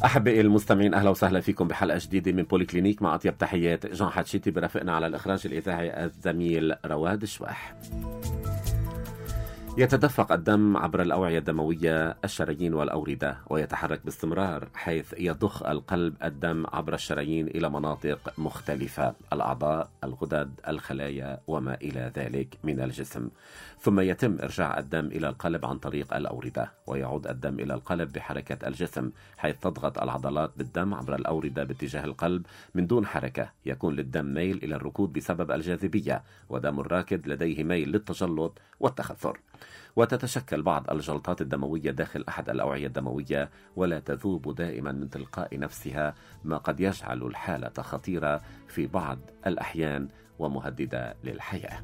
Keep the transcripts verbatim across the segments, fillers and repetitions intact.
أحبائي المستمعين، أهلا وسهلا فيكم بحلقة جديدة من بولي كلينيك. مع أطيب تحيات جان حتشيتي، برافقنا على الإخراج الإذاعي الزميل رواد الشواح. يتدفق الدم عبر الأوعية الدموية، الشرايين والأوردة، ويتحرك باستمرار حيث يضخ القلب الدم عبر الشرايين إلى مناطق مختلفة، الأعضاء، الغدد، الخلايا وما إلى ذلك من الجسم. ثم يتم إرجاع الدم إلى القلب عن طريق الأوردة، ويعود الدم إلى القلب بحركة الجسم، حيث تضغط العضلات بالدم عبر الأوردة باتجاه القلب من دون حركة. يكون للدم ميل إلى الركود بسبب الجاذبية، ودم الراكد لديه ميل للتجلط والتخثر. وتتشكل بعض الجلطات الدموية داخل أحد الأوعية الدموية ولا تذوب دائما من تلقاء نفسها، ما قد يجعل الحالة خطيرة في بعض الأحيان ومهددة للحياة.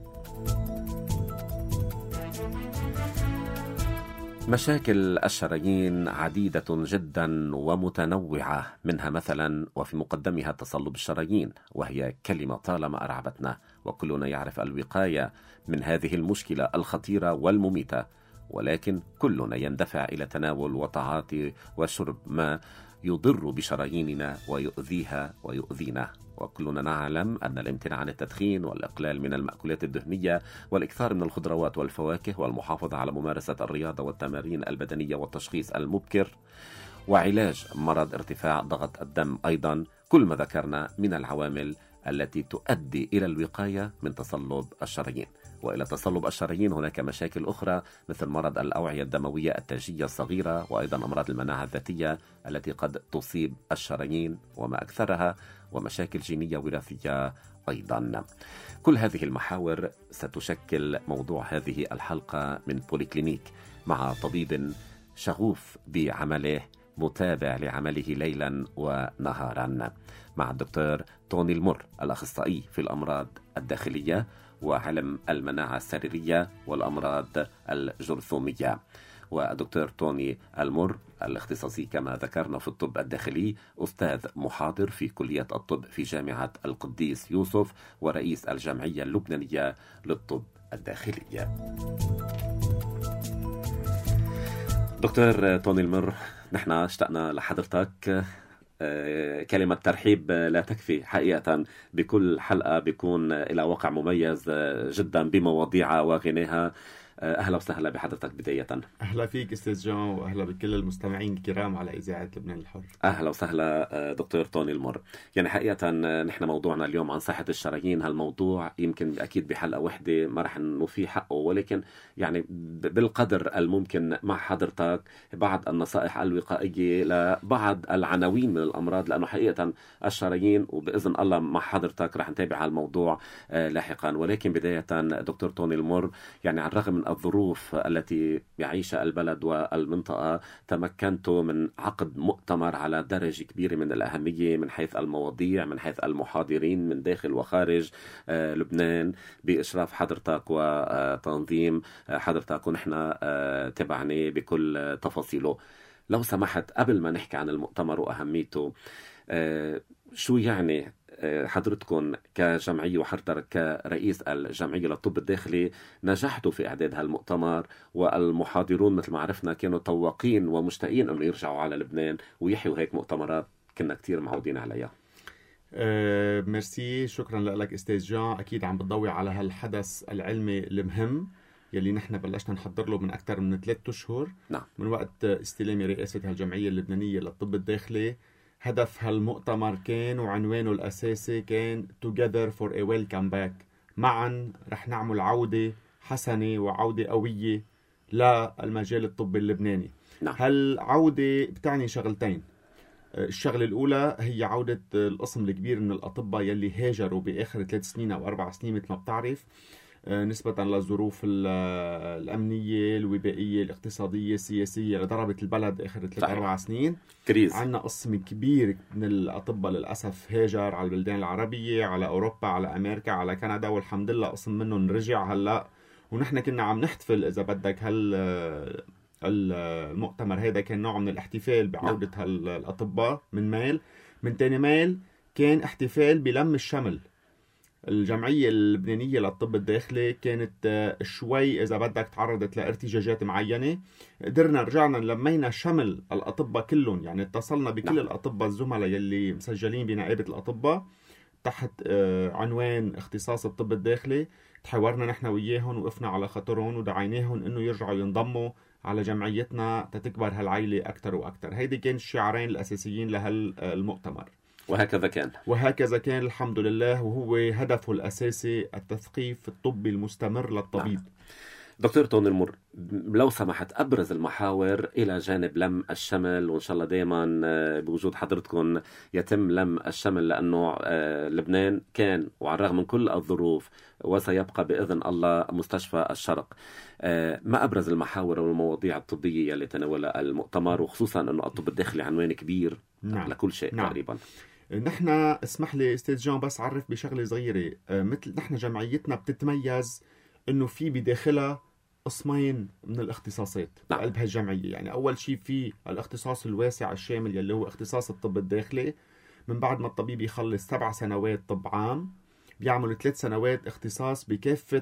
مشاكل الشرايين عديدة جدا ومتنوعة، منها مثلا وفي مقدمها تصلب الشرايين، وهي كلمة طالما أرعبتنا، وكلنا يعرف الوقاية من هذه المشكلة الخطيرة والمميتة، ولكن كلنا يندفع إلى تناول وتعاطي وشرب ما يضر بشراييننا ويؤذيها ويؤذينا. وكلنا نعلم أن الامتناع عن التدخين والإقلال من المأكولات الدهنية والإكثار من الخضروات والفواكه والمحافظة على ممارسة الرياضة والتمارين البدنية والتشخيص المبكر وعلاج مرض ارتفاع ضغط الدم أيضا، كل ما ذكرنا من العوامل التي تؤدي إلى الوقاية من تصلب الشرايين. وإلى تصلب الشرايين هناك مشاكل أخرى مثل مرض الأوعية الدموية التاجية الصغيرة، وأيضا أمراض المناعة الذاتية التي قد تصيب الشرايين وما أكثرها، ومشاكل جينية وراثية أيضا. كل هذه المحاور ستشكل موضوع هذه الحلقة من بولي كلينيك، مع طبيب شغوف بعمله متابع لعمله ليلا ونهارا، مع الدكتور توني المر، الأخصائي في الأمراض الداخلية وعلم المناعة السريرية والأمراض الجرثومية. ودكتور توني المر الاختصاصي كما ذكرنا في الطب الداخلي، أستاذ محاضر في كلية الطب في جامعة القديس يوسف، ورئيس الجمعية اللبنانية للطب الداخلية. دكتور توني المر، نحن اشتقنا لحضرتك. كلمة ترحيب لا تكفي حقيقة، بكل حلقة بيكون إلى وقع مميز جدا بمواضيعها وغناها. أهلا وسهلا بحضرتك بداية. أهلا فيك أستاذ جان، وأهلا بكل المستمعين الكرام على إذاعة لبنان الحر. أهلا وسهلا دكتور توني المر. يعني حقيقة نحن موضوعنا اليوم عن صحة الشرايين. هالموضوع يمكن أكيد بحلقة واحدة ما رح نوفي حقه، ولكن يعني بالقدر الممكن مع حضرتك بعض النصائح الوقائية لبعض العناوين من الأمراض، لأنه حقيقة الشرايين وبإذن الله مع حضرتك رح نتابع هالموضوع لاحقا. ولكن بداية دكتور توني المر، يعني على الرغم من الظروف التي يعيشها البلد والمنطقة، تمكنت من عقد مؤتمر على درجة كبيرة من الأهمية من حيث المواضيع، من حيث المحاضرين من داخل وخارج لبنان، بإشراف حضرتك وتنظيم حضرتك، ونحن تبعني بكل تفاصيله. لو سمحت قبل ما نحكي عن المؤتمر وأهميته، شو يعني حضرتكم كجمعية وحضرتك كرئيس الجمعية للطب الداخلي نجحتوا في إعداد هالمؤتمر، والمحاضرون مثل ما عرفنا كانوا طواقين ومشتاقين أنه يرجعوا على لبنان ويحيوا هيك مؤتمرات كنا كتير معودين عليها؟ أه ميرسي، شكرا لك أستاذ جان. أكيد عم بتضوي على هالحدث العلمي المهم يلي نحن بلشنا نحضر له من أكثر من ثلاثة أشهر. نعم. من وقت استلامي رئاسة هالجمعية اللبنانية للطب الداخلي. هدف هالمؤتمر كان وعنوانه الأساسي كان Together for a Welcome Back. معا رح نعمل عودة حسنة وعودة قوية للمجال الطبي اللبناني. نعم. هالعودة بتعني شغلتين. الشغلة الأولى هي عودة القسم الكبير من الأطباء يلي هاجروا بآخر ثلاث سنين أو أربع سنين مثل ما بتعرف، نسبة للظروف الأمنية الوبائية الاقتصادية السياسية اللي ضربت البلد آخر ثلاث أربع سنين. كريز. عنا قسم كبير من الأطباء للأسف هاجر على البلدان العربية، على أوروبا، على أمريكا، على كندا، والحمد لله قسم منهم رجع هلأ. ونحن كنا عم نحتفل إذا بدك هال المؤتمر هذا كان نوع من الاحتفال بعودة هالأطباء من ميل. من تاني ميل كان احتفال بلم الشمل الجمعية اللبنانية للطب الداخلي كانت شوي إذا بدك تعرضت لارتجاجات معينة. قدرنا رجعنا لمينا شمل الأطباء كلهم، يعني اتصلنا بكل نعم. الأطباء الزملاء يلي مسجلين بنقابة الأطباء تحت عنوان اختصاص الطب الداخلي. تحاورنا نحن وياهم، وقفنا على خطرهم ودعيناهم انه يرجعوا ينضموا على جمعيتنا تتكبر هالعائلة أكثر وأكثر. هيدي كان الشعارين الأساسيين لهالمؤتمر، وهكذا كان وهكذا كان الحمد لله، وهو هدفه الأساسي التثقيف الطبي المستمر للطبيب. نعم. دكتور توني المر، لو سمحت أبرز المحاور إلى جانب لم الشمل، وإن شاء الله دائما بوجود حضرتكم يتم لم الشمل، لأنه لبنان كان وعلى الرغم من كل الظروف وسيبقى بإذن الله مستشفى الشرق. ما أبرز المحاور والمواضيع الطبية اللي تناولها المؤتمر، وخصوصا أنه الطب الداخلي عنوان كبير نعم. لكل شيء نعم. تقريبا. نحن اسمح لي استاذ جان بس عرف بشغله صغيره. مثل نحن جمعيتنا بتتميز انه في بداخلها قسمين من الاختصاصات نعم. بقلب هالجمعيه. يعني اول شيء في الاختصاص الواسع الشامل يلي هو اختصاص الطب الداخلي. من بعد ما الطبيب يخلص سبع سنوات طب عام بيعمل ثلاث سنوات اختصاص بكافه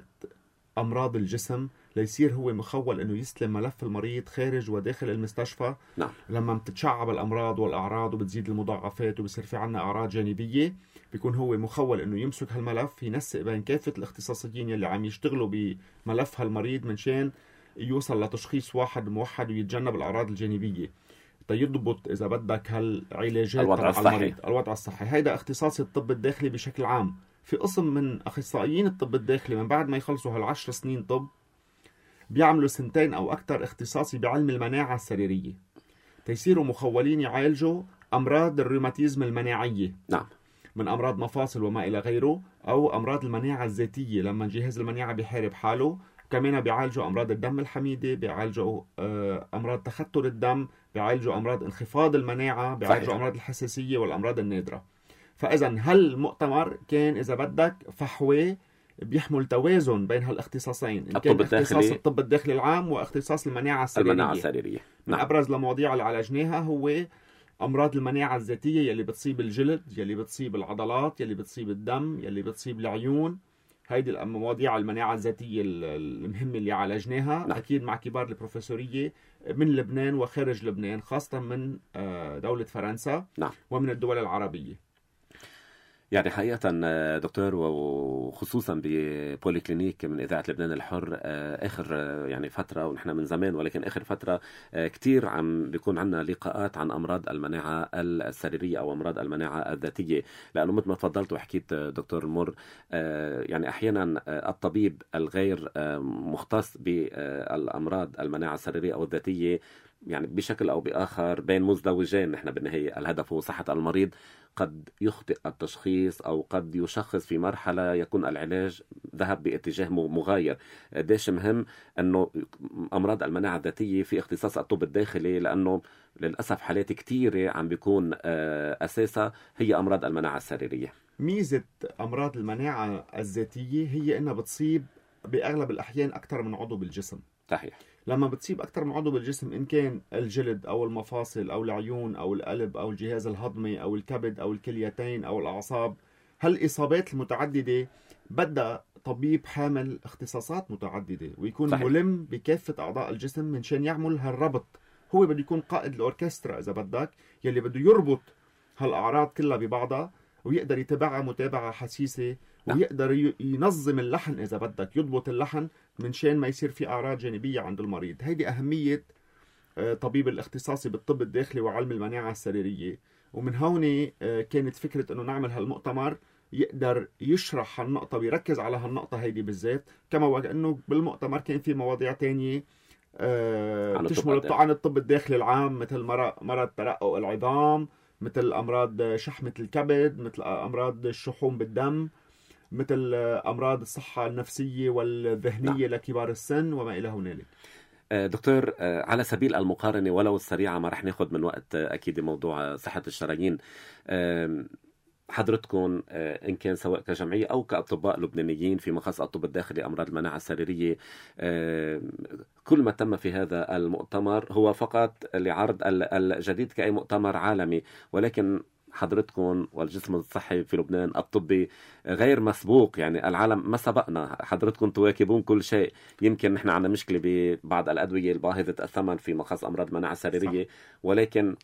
امراض الجسم، ليصير هو مخول انه يستلم ملف المريض خارج وداخل المستشفى. نعم. لما بتتشعب الامراض والاعراض وبتزيد المضاعفات وبصير في عنا اعراض جانبيه، بيكون هو مخول انه يمسك هالملف، ينسق بين كافه الاختصاصيين اللي عم يشتغلوا بملف هالمريض منشان يوصل لتشخيص واحد موحد ويتجنب الاعراض الجانبيه، تيضبط اذا بدك هالعلاجات الوضع تبع الصحي. المريض، الوضع الصحي. هيدا اختصاص الطب الداخلي بشكل عام. في قسم من اخصائيين الطب الداخلي من بعد ما يخلصوا هالعشر سنين طب بيعملوا سنتين او اكثر اختصاصي بعلم المناعه السريريه، تيصيروا مخولين يعالجوا امراض الروماتيزم المناعيه. نعم. من امراض مفاصل وما الى غيره، او امراض المناعه الذاتيه لما جهاز المناعه بيحارب حاله. كمان بيعالجوا امراض الدم الحميده، بيعالجوا امراض تختر الدم، بيعالجوا امراض انخفاض المناعه، بيعالجوا امراض الحساسيه والامراض النادره. فاذا هالمؤتمر كان اذا بدك فحوى بيحمل توازن بين هالاختصاصين، إن كان اختصاص الطب الداخلي العام واختصاص المناعة السريرية. المناعة السريرية. نعم. من أبرز المواضيع اللي عالجناها هو أمراض المناعة الذاتية يلي بتصيب الجلد، يلي بتصيب العضلات، يلي بتصيب الدم، يلي بتصيب العيون. هيدي المواضيع المناعة الذاتية المهمة اللي عالجناها. نعم. أكيد مع كبار البروفيسورية من لبنان وخارج لبنان، خاصة من دولة فرنسا. نعم. ومن الدول العربية. يعني حقيقة دكتور، وخصوصا ببوليكلينيك من إذاعة لبنان الحر، آخر يعني فترة، ونحن من زمان ولكن آخر فترة كتير عم بيكون عنا لقاءات عن أمراض المناعة السريرية أو أمراض المناعة الذاتية. لأنه مثل ما تفضلت وحكيت دكتور المر، يعني أحيانا الطبيب الغير مختص بالأمراض المناعة السريرية أو الذاتية يعني بشكل أو بآخر بين مزدوجين، نحن بالنهاية الهدف هو صحة المريض، قد يخطئ التشخيص أو قد يشخص في مرحلة يكون العلاج ذهب باتجاه مغاير. ديش مهم أنه أمراض المناعة الذاتية في اختصاص الطب الداخلي، لأنه للأسف حالات كتيرة عم بيكون أساسها هي أمراض المناعة السريرية. ميزة أمراض المناعة الذاتية هي أنها بتصيب بأغلب الأحيان أكثر من عضو بالجسم. صحيح. لما بتصيب أكثر من عضو بالجسم، إن كان الجلد أو المفاصل أو العيون أو القلب أو الجهاز الهضمي أو الكبد أو الكليتين أو الأعصاب، هالإصابات المتعددة بدها طبيب حامل اختصاصات متعددة ويكون صحيح. ملم بكافة أعضاء الجسم من شان يعمل هالربط. هو بده يكون قائد الأوركسترا إذا بدك، يلي بده يربط هالأعراض كلها ببعضها ويقدر يتابعها متابعة حسيسة، ويقدر ينظم اللحن إذا بدك، يضبط اللحن من شان ما يصير في أعراض جانبية عند المريض. هيدي أهمية طبيب الاختصاصي بالطب الداخلي وعلم المناعة السريرية. ومن هون كانت فكرة أنه نعمل هالمؤتمر يقدر يشرح هالنقطة ويركز على هالنقطة هيدي بالذات، كما وكأنه بالمؤتمر كان في مواضيع تانية تشمل عن الطب الداخلي العام، مثل مرض ترقق العظام، مثل أمراض شحمة الكبد، مثل أمراض الشحوم بالدم، مثل أمراض الصحة النفسية والذهنية. نعم. لكبار السن وما إلى هنالك. دكتور، على سبيل المقارنة ولو السريعة، ما رح ناخد من وقت أكيد موضوع صحة الشرايين، حضرتكم إن كان سواء كجمعية أو كأطباء لبنانيين في مخصص الطب الداخلي أمراض المناعة السريرية، كل ما تم في هذا المؤتمر هو فقط لعرض الجديد كأي مؤتمر عالمي، ولكن حضرتكم والجسم الصحي في لبنان الطبي غير مسبوق، يعني العالم ما سبقنا، حضرتكم تواكبون كل شيء. يمكن نحن عندنا مشكلة ببعض الأدوية الباهظة الثمن في مخص أمراض المناعة السريرية، ولكن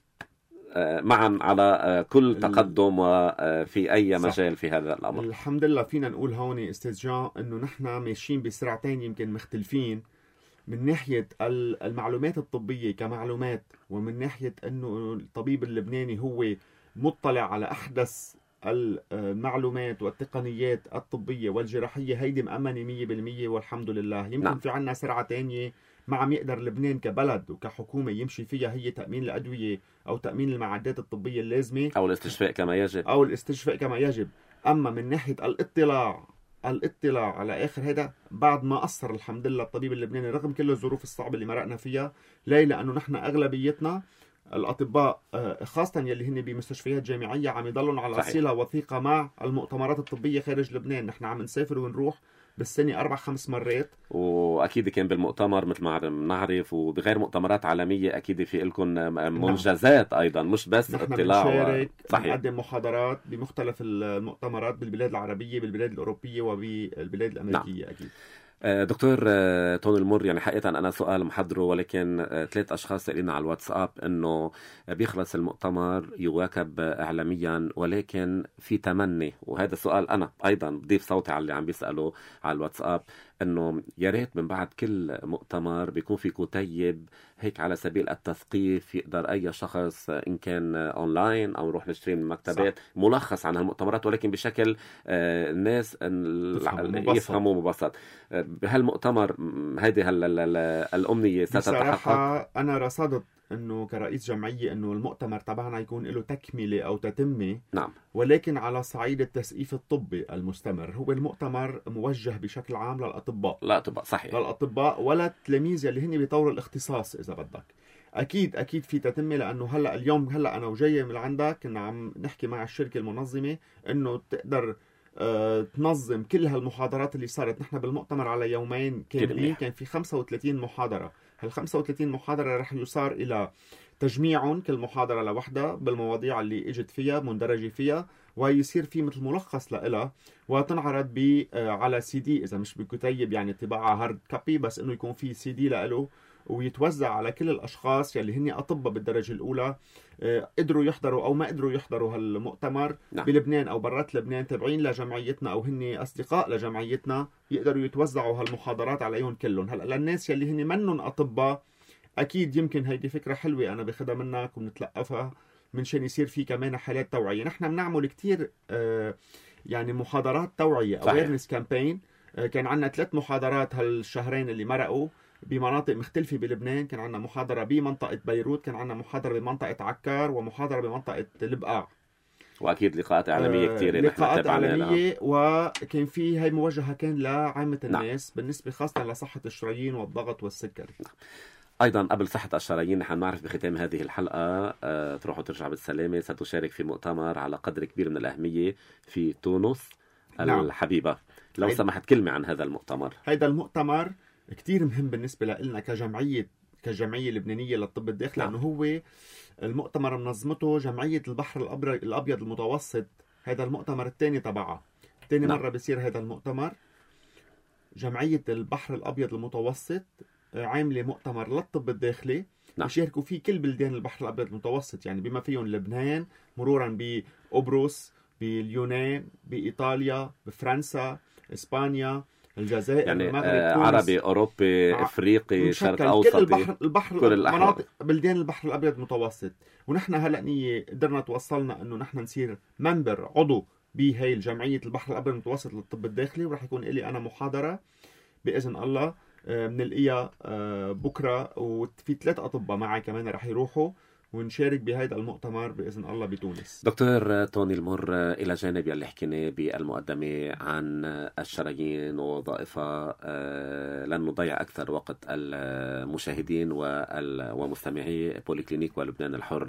معا على كل تقدم وفي أي صح. مجال في هذا الأمر. الحمد لله فينا نقول هون أستاذ جان أنه نحن ماشيين بسرعتين يمكن مختلفين، من ناحية المعلومات الطبية كمعلومات، ومن ناحية أنه الطبيب اللبناني هو مطلع على أحدث المعلومات والتقنيات الطبية والجراحية، هيدي مأمنة مية بالمية والحمد لله. يمكن نعم. في عنا سرعة تانية ما عم يقدر لبنان كبلد وكحكومة يمشي فيها، هي تأمين الأدوية أو تأمين المعدات الطبية اللازمة أو الاستشفاء كما يجب أو الاستشفاء كما يجب. أما من ناحية الاطلاع الاطلاع على آخر هذا بعد ما قصر الحمد لله الطبيب اللبناني رغم كل الظروف الصعبة اللي مرقنا فيها. ليه؟ لأنه نحن أغلبيتنا الأطباء خاصة يلي هن بمستشفيات جامعية عم يضلون على صلة وثيقة مع المؤتمرات الطبية خارج لبنان. نحن عم نسافر ونروح بالسنة أربع خمس مرات، وأكيد كان بالمؤتمر مثل ما نعرف وبغير مؤتمرات عالمية أكيد في لكم منجزات. نعم. أيضا مش بس اطلاع، نحن بنقدم محاضرات بمختلف المؤتمرات بالبلاد العربية بالبلاد الأوروبية وبالبلاد الأمريكية. نعم. أكيد دكتور توني المر، يعني حقيقة أنا سؤال محضره، ولكن ثلاث أشخاص سألنا على الواتساب أنه بيخلص المؤتمر يواكب إعلاميا، ولكن في تمني، وهذا السؤال أنا أيضا بضيف صوتي على اللي عم بيسأله على الواتساب، أنه يا ريت من بعد كل مؤتمر بيكون في كتيب هيك على سبيل التثقيف، يقدر أي شخص إن كان أونلاين أو يروح نشتري من مكتبات صح. ملخص عن المؤتمرات، ولكن بشكل الناس يفهموا مبسط. بهالمؤتمر هذه الأمنية ستتحقق؟ أنا رصدت أنه كرئيس جمعية أنه المؤتمر تبعنا يكون له تكملة أو تتمة. نعم. ولكن على صعيد التثقيف الطبي المستمر. هو المؤتمر موجه بشكل عام للأطباء للأطباء صحيح، للأطباء ولا التلاميذ اللي هن بيطور الاختصاص إذا بدك. أكيد أكيد في تتمة، لأنه هلأ اليوم هلأ أنا وجاية من عندك كنا عم نحكي مع الشركة المنظمة أنه تقدر أه تنظم كل هالمحاضرات اللي صارت. نحن بالمؤتمر على يومين كاملين كان في خمسة وثلاثين محاضرة. هال خمسة وثلاثين محاضرة رح يصار إلى تجميعهم كل محاضرة لوحدها بالمواضيع اللي اجت فيها مندرجة فيها، ويصير في مثل ملخص لها وتنعرض ب على سي دي، إذا مش بكتيب يعني طباعة هارد كابي، بس إنه يكون في سي دي له ويتوزع على كل الأشخاص يلي هن أطباء بالدرجة الأولى قدروا يحضروا أو ما قدروا يحضروا هالمؤتمر نعم. بلبنان أو برات لبنان تابعين لجمعيتنا أو هن أصدقاء لجمعيتنا، يقدروا يتوزعوا هالمحاضرات عليهم كلهم. هلأ للناس يلي هن منهم أطباء أكيد يمكن هيدي فكرة حلوة أنا باخدها منك وبنتلقفها من شان يصير في كمان حالات توعية. نحن بنعمل كتير آه يعني محاضرات توعية awareness campaign. آه كان عنا ثلاث محاضرات هالشهرين اللي مرقوا بمناطق مختلفة بلبنان. كان عنا محاضرة بمنطقة بيروت، كان عنا محاضرة بمنطقة عكار، ومحاضرة بمنطقة البقاع. وأكيد لقاءات إعلامية كتير. آه لقاءات إعلامية، وكان في هاي موجهة كان لعامة الناس نعم. بالنسبة خاصة لصحة الشرايين والضغط والسكري. نعم. أيضا قبل صحة الشرايين نحن نعرف بختام هذه الحلقة أه تروح وترجع بالسلامة ستشارك في مؤتمر على قدر كبير من الأهمية في تونس نعم. الحبيبة. لو هيدا. سمحت كلمة عن هذا المؤتمر. هذا المؤتمر كتير مهم بالنسبة لنا كجمعية كجمعية لبنانية للطب الداخلي نعم. لأنه هو المؤتمر منظمته جمعية البحر الأبيض المتوسط. هذا المؤتمر الثاني تبعها، ثاني نعم. مرة بيصير هذا المؤتمر. جمعية البحر الأبيض المتوسط عاملة مؤتمر للطب الداخلي نعم. يشاركوا فيه كل بلدان البحر الأبيض المتوسط، يعني بما فيهم لبنان مرورا بأبرص، باليونان، بإيطاليا، بفرنسا، إسبانيا، الجزائر، يعني المغرب، آه عربي، أوروبي، ع... إفريقي، شرق أوسطي، كل البحر البحر كل مناطق بلدان البحر الأبيض المتوسط. ونحن هلأ نية قدرنا توصلنا إنه نحن نصير منبر عضو بهاي الجمعية البحر الأبيض المتوسط للطب الداخلي، وراح يكون إلي أنا محاضرة بإذن الله بنلقيها بكرة، وفي ثلاث أطباء معي كمان رح يروحوا ونشارك بهذا المؤتمر بإذن الله بتونس. دكتور توني المر، إلى جانب يلي حكينا بالمقدمة عن الشرايين ووظائفها، لن نضيع أكثر وقت المشاهدين ومستمعي بوليكلينيك ولبنان الحر.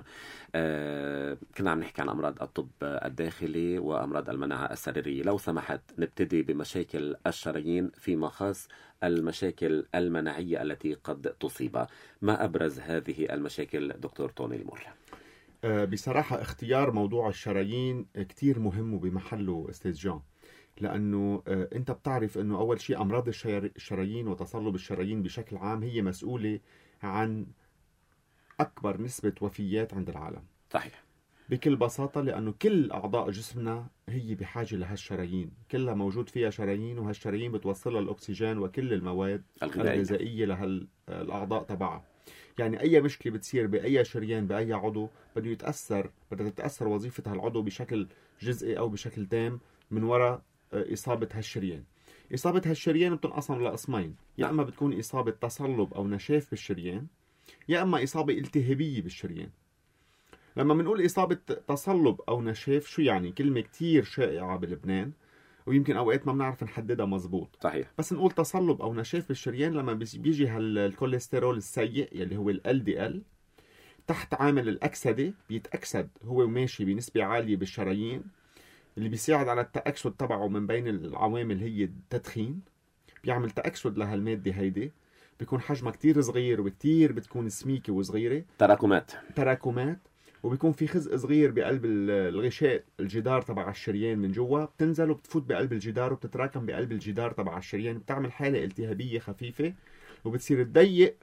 كنا عم نحكي عن أمراض الطب الداخلي وأمراض المناعة السريرية. لو سمحت نبتدي بمشاكل الشرايين فيما خاص المشاكل المناعية التي قد تصيبها. ما أبرز هذه المشاكل دكتور توني المر؟ بصراحة اختيار موضوع الشرايين كتير مهم وبمحله أستاذ جان، لأنه أنت بتعرف أنه أول شيء أمراض الشرايين وتصلب الشرايين بشكل عام هي مسؤولة عن أكبر نسبة وفيات عند العالم. صحيح. بكل بساطة لأنه كل أعضاء جسمنا هي بحاجة لهالشرايين، كلها موجود فيها شرايين، وهالشرايين بتوصلها الأكسجين وكل المواد الغذائية لهالأعضاء تبعها. يعني أي مشكلة بتصير بأي شريان بأي عضو بده يتأثر، بدها تتأثر وظيفة هالعضو بشكل جزئي أو بشكل تام من وراء إصابة هالشريان. إصابة هالشريان بتنقسم لقسمين، يا أما بتكون إصابة تصلب أو نشاف بالشريان، يا أما إصابة التهابية بالشريان. لما بنقول إصابة تصلب أو نشاف شو يعني؟ كلمة كتير شائعة بلبنان ويمكن أوقات ما بنعرف نحددها مزبوط. صحيح. بس نقول تصلب أو نشاف بالشريان لما بيجي هالكوليسترول السيء يلي هو ال إل دي إل تحت عامل الأكسدة، بيتأكسد هو وماشي بنسبة عالية بالشرايين، اللي بيساعد على التأكسد تبعه من بين العوامل هي التدخين، بيعمل تأكسد لهالمادة هيدي، بيكون حجمها كتير صغير وكتير بتكون سميكة وصغيرة، تراكمات تراكمات وبيكون في خزق صغير بقلب الغشاء الجدار تبع الشريان من جوا، بتنزل وبتفوت بقلب الجدار وبتتراكم بقلب الجدار تبع الشريان، بتعمل حالة التهابية خفيفة وبتصير تضيق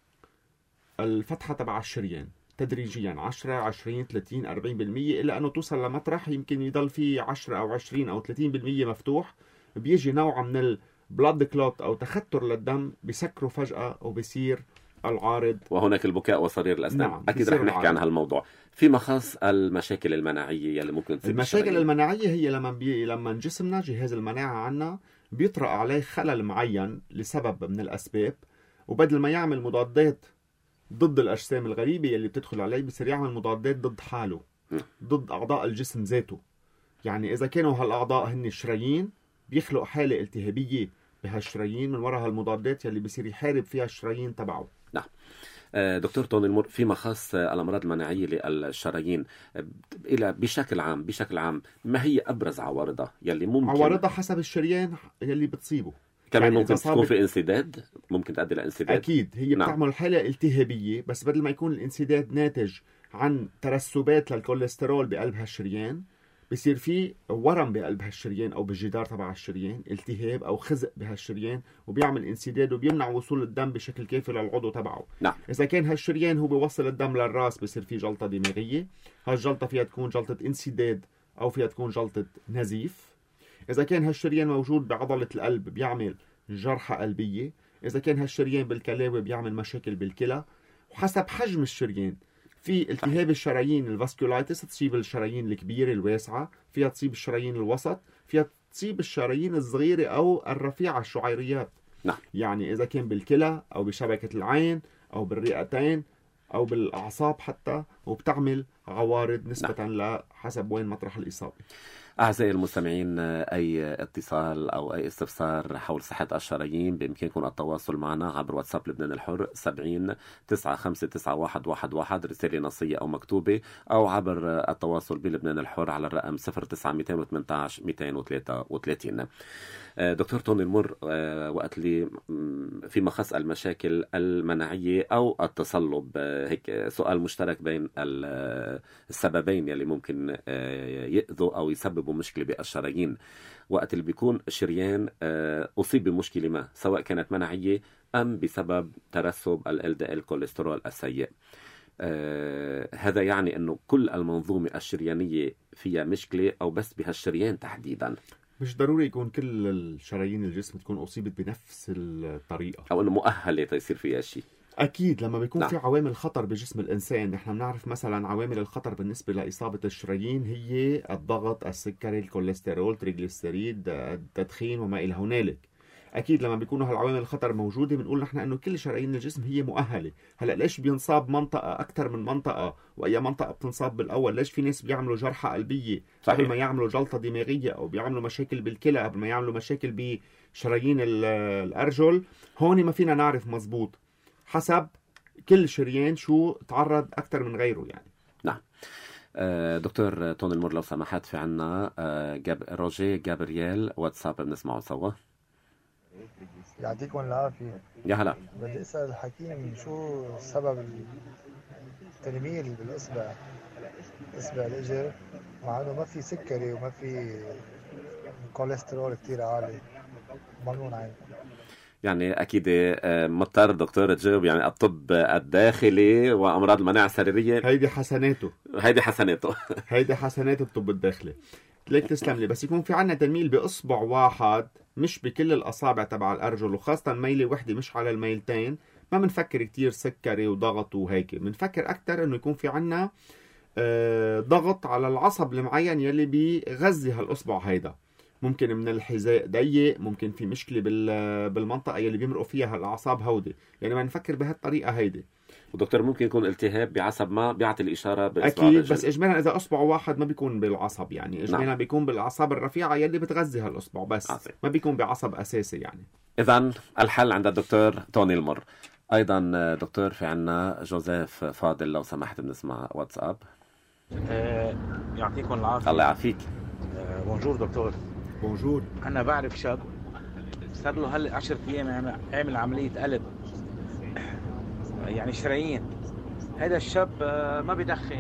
الفتحة تبع الشريان تدريجيا عشرة عشرين ثلاثين أربعين بالمية، إلا أنه توصل لمطرح يمكن يضل فيه عشرة أو عشرين أو ثلاثين بالمية مفتوح، بيجي نوع من البلاد كلوت أو تختر للدم بيسكره فجأة وبيصير العارض، وهناك البكاء وصرير الأسنان. نعم. أكيد رح نحكي عن هالموضوع. فيما خص المشاكل المناعية اللي ممكن تصير المشاكل بالشرايين. المناعية هي لما بي... لما جسمنا جهاز المناعة عنا بيطرأ عليه خلل معين لسبب من الأسباب، وبدل ما يعمل مضادات ضد الأجسام الغريبة اللي بتدخل عليه بصير يعمل مضادات ضد حاله، ضد أعضاء الجسم ذاته. يعني إذا كانوا هالأعضاء هن الشرايين بيخلق حالة التهابية بهالشرايين من وراء هالمضادات يلي بيصير يحارب فيها الشرايين تبعه. نعم. دكتور توني المر، فيما خص الأمراض المناعية للشرايين إلى بشكل عام بشكل عام ما هي أبرز عوارضها يلي ممكن؟ عوارضها حسب الشريان يلي بتصيبه. كمان يعني ممكن صابت... تكون في انسداد، ممكن تؤدي لانسداد. أكيد هي نعم. بتعمل حالة التهابية، بس بدل ما يكون الانسداد ناتج عن ترسبات للكوليسترول بقلب هالشريان بصير في ورم بقلب هالشريان أو بالجدار تبع الشريان، التهاب أو خزق بهالشريان، وبيعمل انسداد وبيمنع وصول الدم بشكل كافي للعضو تبعه. نعم. إذا كان هالشريان هو بيوصل الدم للراس بصير في جلطة دماغية، هالجلطة فيها تكون جلطة انسداد أو فيها تكون جلطة نزيف. إذا كان هالشريان موجود بعضلة القلب بيعمل جرحى قلبية. إذا كان هالشريان بالكلاوي بيعمل مشاكل بالكلى. وحسب حجم الشريان في التهاب الشرايين الفاسكولايتس تصيب الشرايين الكبيرة الواسعة، فيها تصيب الشرايين الوسط، فيها تصيب الشرايين الصغيرة أو الرفيعة الشعيريات. نعم. يعني إذا كان بالكلى أو بشبكة العين أو بالرئتين أو بالأعصاب حتى، وبتعمل عوارض نسبة نعم. لحسب وين مطرح الإصابة. أعزائي المستمعين، أي اتصال أو أي استفسار حول صحة الشرايين بإمكانكم التواصل معنا عبر واتساب لبنان الحر سبعين تسعة خمسة تسعة واحد واحد واحد، رسالة نصية أو مكتوبة، أو عبر التواصل بلبنان الحر على الرقم صفر تسعة اثنين ثمانية عشر اثنين وثلاثة وثلاثين. دكتور توني المر، وقت لي فيما خص المشاكل المناعية أو التصلب، هيك سؤال مشترك بين السببين يلي ممكن يأذوا أو يسببوا مشكلة بالشرايين. وقت اللي بيكون الشريان أصيب بمشكلة ما، سواء كانت مناعية أم بسبب ترسب ال إل دي إل كوليسترول السيء، هذا يعني أنه كل المنظومة الشريانية فيها مشكلة أو بس بهالشريان تحديدا؟ مش ضروري يكون كل الشرايين الجسم تكون أصيبت بنفس الطريقة، أو أنه مؤهلة تيصير فيها شيء. أكيد لما بيكون نعم. في عوامل خطر بجسم الإنسان، نحن بنعرف مثلا عوامل الخطر بالنسبة لإصابة الشرايين هي الضغط، السكري، الكوليسترول، تريغليسيريد، التدخين وما إلى هنالك. أكيد لما بيكونوا هالعوامل الخطر موجودة بنقول نحن أنه كل شرايين الجسم هي مؤهلة. هلأ ليش بينصاب منطقة أكثر من منطقة، وأي منطقة بتنصاب بالأول؟ ليش في ناس بيعملوا جرحى قلبية صحيح. قبل ما يعملوا جلطة دماغية، أو بيعملوا مشاكل بالكلى قبل ما يعملوا مشاكل بشرايين الأرجل؟ هون ما فينا نعرف مزبوط، حسب كل شريان شو تعرض أكثر من غيره يعني. نعم. دكتور توني المر، لو سمحت، في عنا جاب روجي جابرييل واتساب بنسمعه سوا. يعطيكم العافية. يا هلا. بدي أسأل الحكيم شو سبب التنميل بالإصبع إصبع الإجر، مع إنه ما في سكري وما في كوليسترول كتير عالي. ممنون عنكم. يعني أكيد مضطر دكتور تجاوب، يعني الطب الداخلي وأمراض المناعة السريرية هيدي حسناته هيدي حسناته هيدي حسنات الطب الداخلي. ليك تسلم لي. بس يكون في عنا تنميل بإصبع واحد مش بكل الأصابع تبع الأرجل، وخاصة ميلة وحدة مش على الميلتين، ما بنفكر كتير سكري وضغط وهيك. بنفكر أكتر إنه يكون في عنا ضغط على العصب المعين يلي بيغذي هالإصبع هيدا. ممكن من الحذاء ضيق، ممكن في مشكلة بالمنطقة يلي بيمرقوا فيها الأعصاب هودي، يعني ما نفكر بهالطريقة هيدي. ودكتور ممكن يكون التهاب بعصب ما بيعطي الإشارة بإصبع أكيد الرجل. بس إجمالا إذا أصبع واحد ما بيكون بالعصب، يعني إجمالا نعم. بيكون بالأعصاب الرفيعة يلي بتغذي هالإصبع بس عصب. ما بيكون بعصب أساسي يعني. إذن الحل عند الدكتور توني المر. أيضا دكتور في عنا جوزيف فاضل، لو سمحت بنسمع واتساب. أه يعطيكم العافية. الله يعافيك. أه بونجور دكتور. بونجور. أنا بعرف شاب صار له هلا عشرة أيام عمل عملية قلب، يعني شرايين. هذا الشاب ما بيدخن،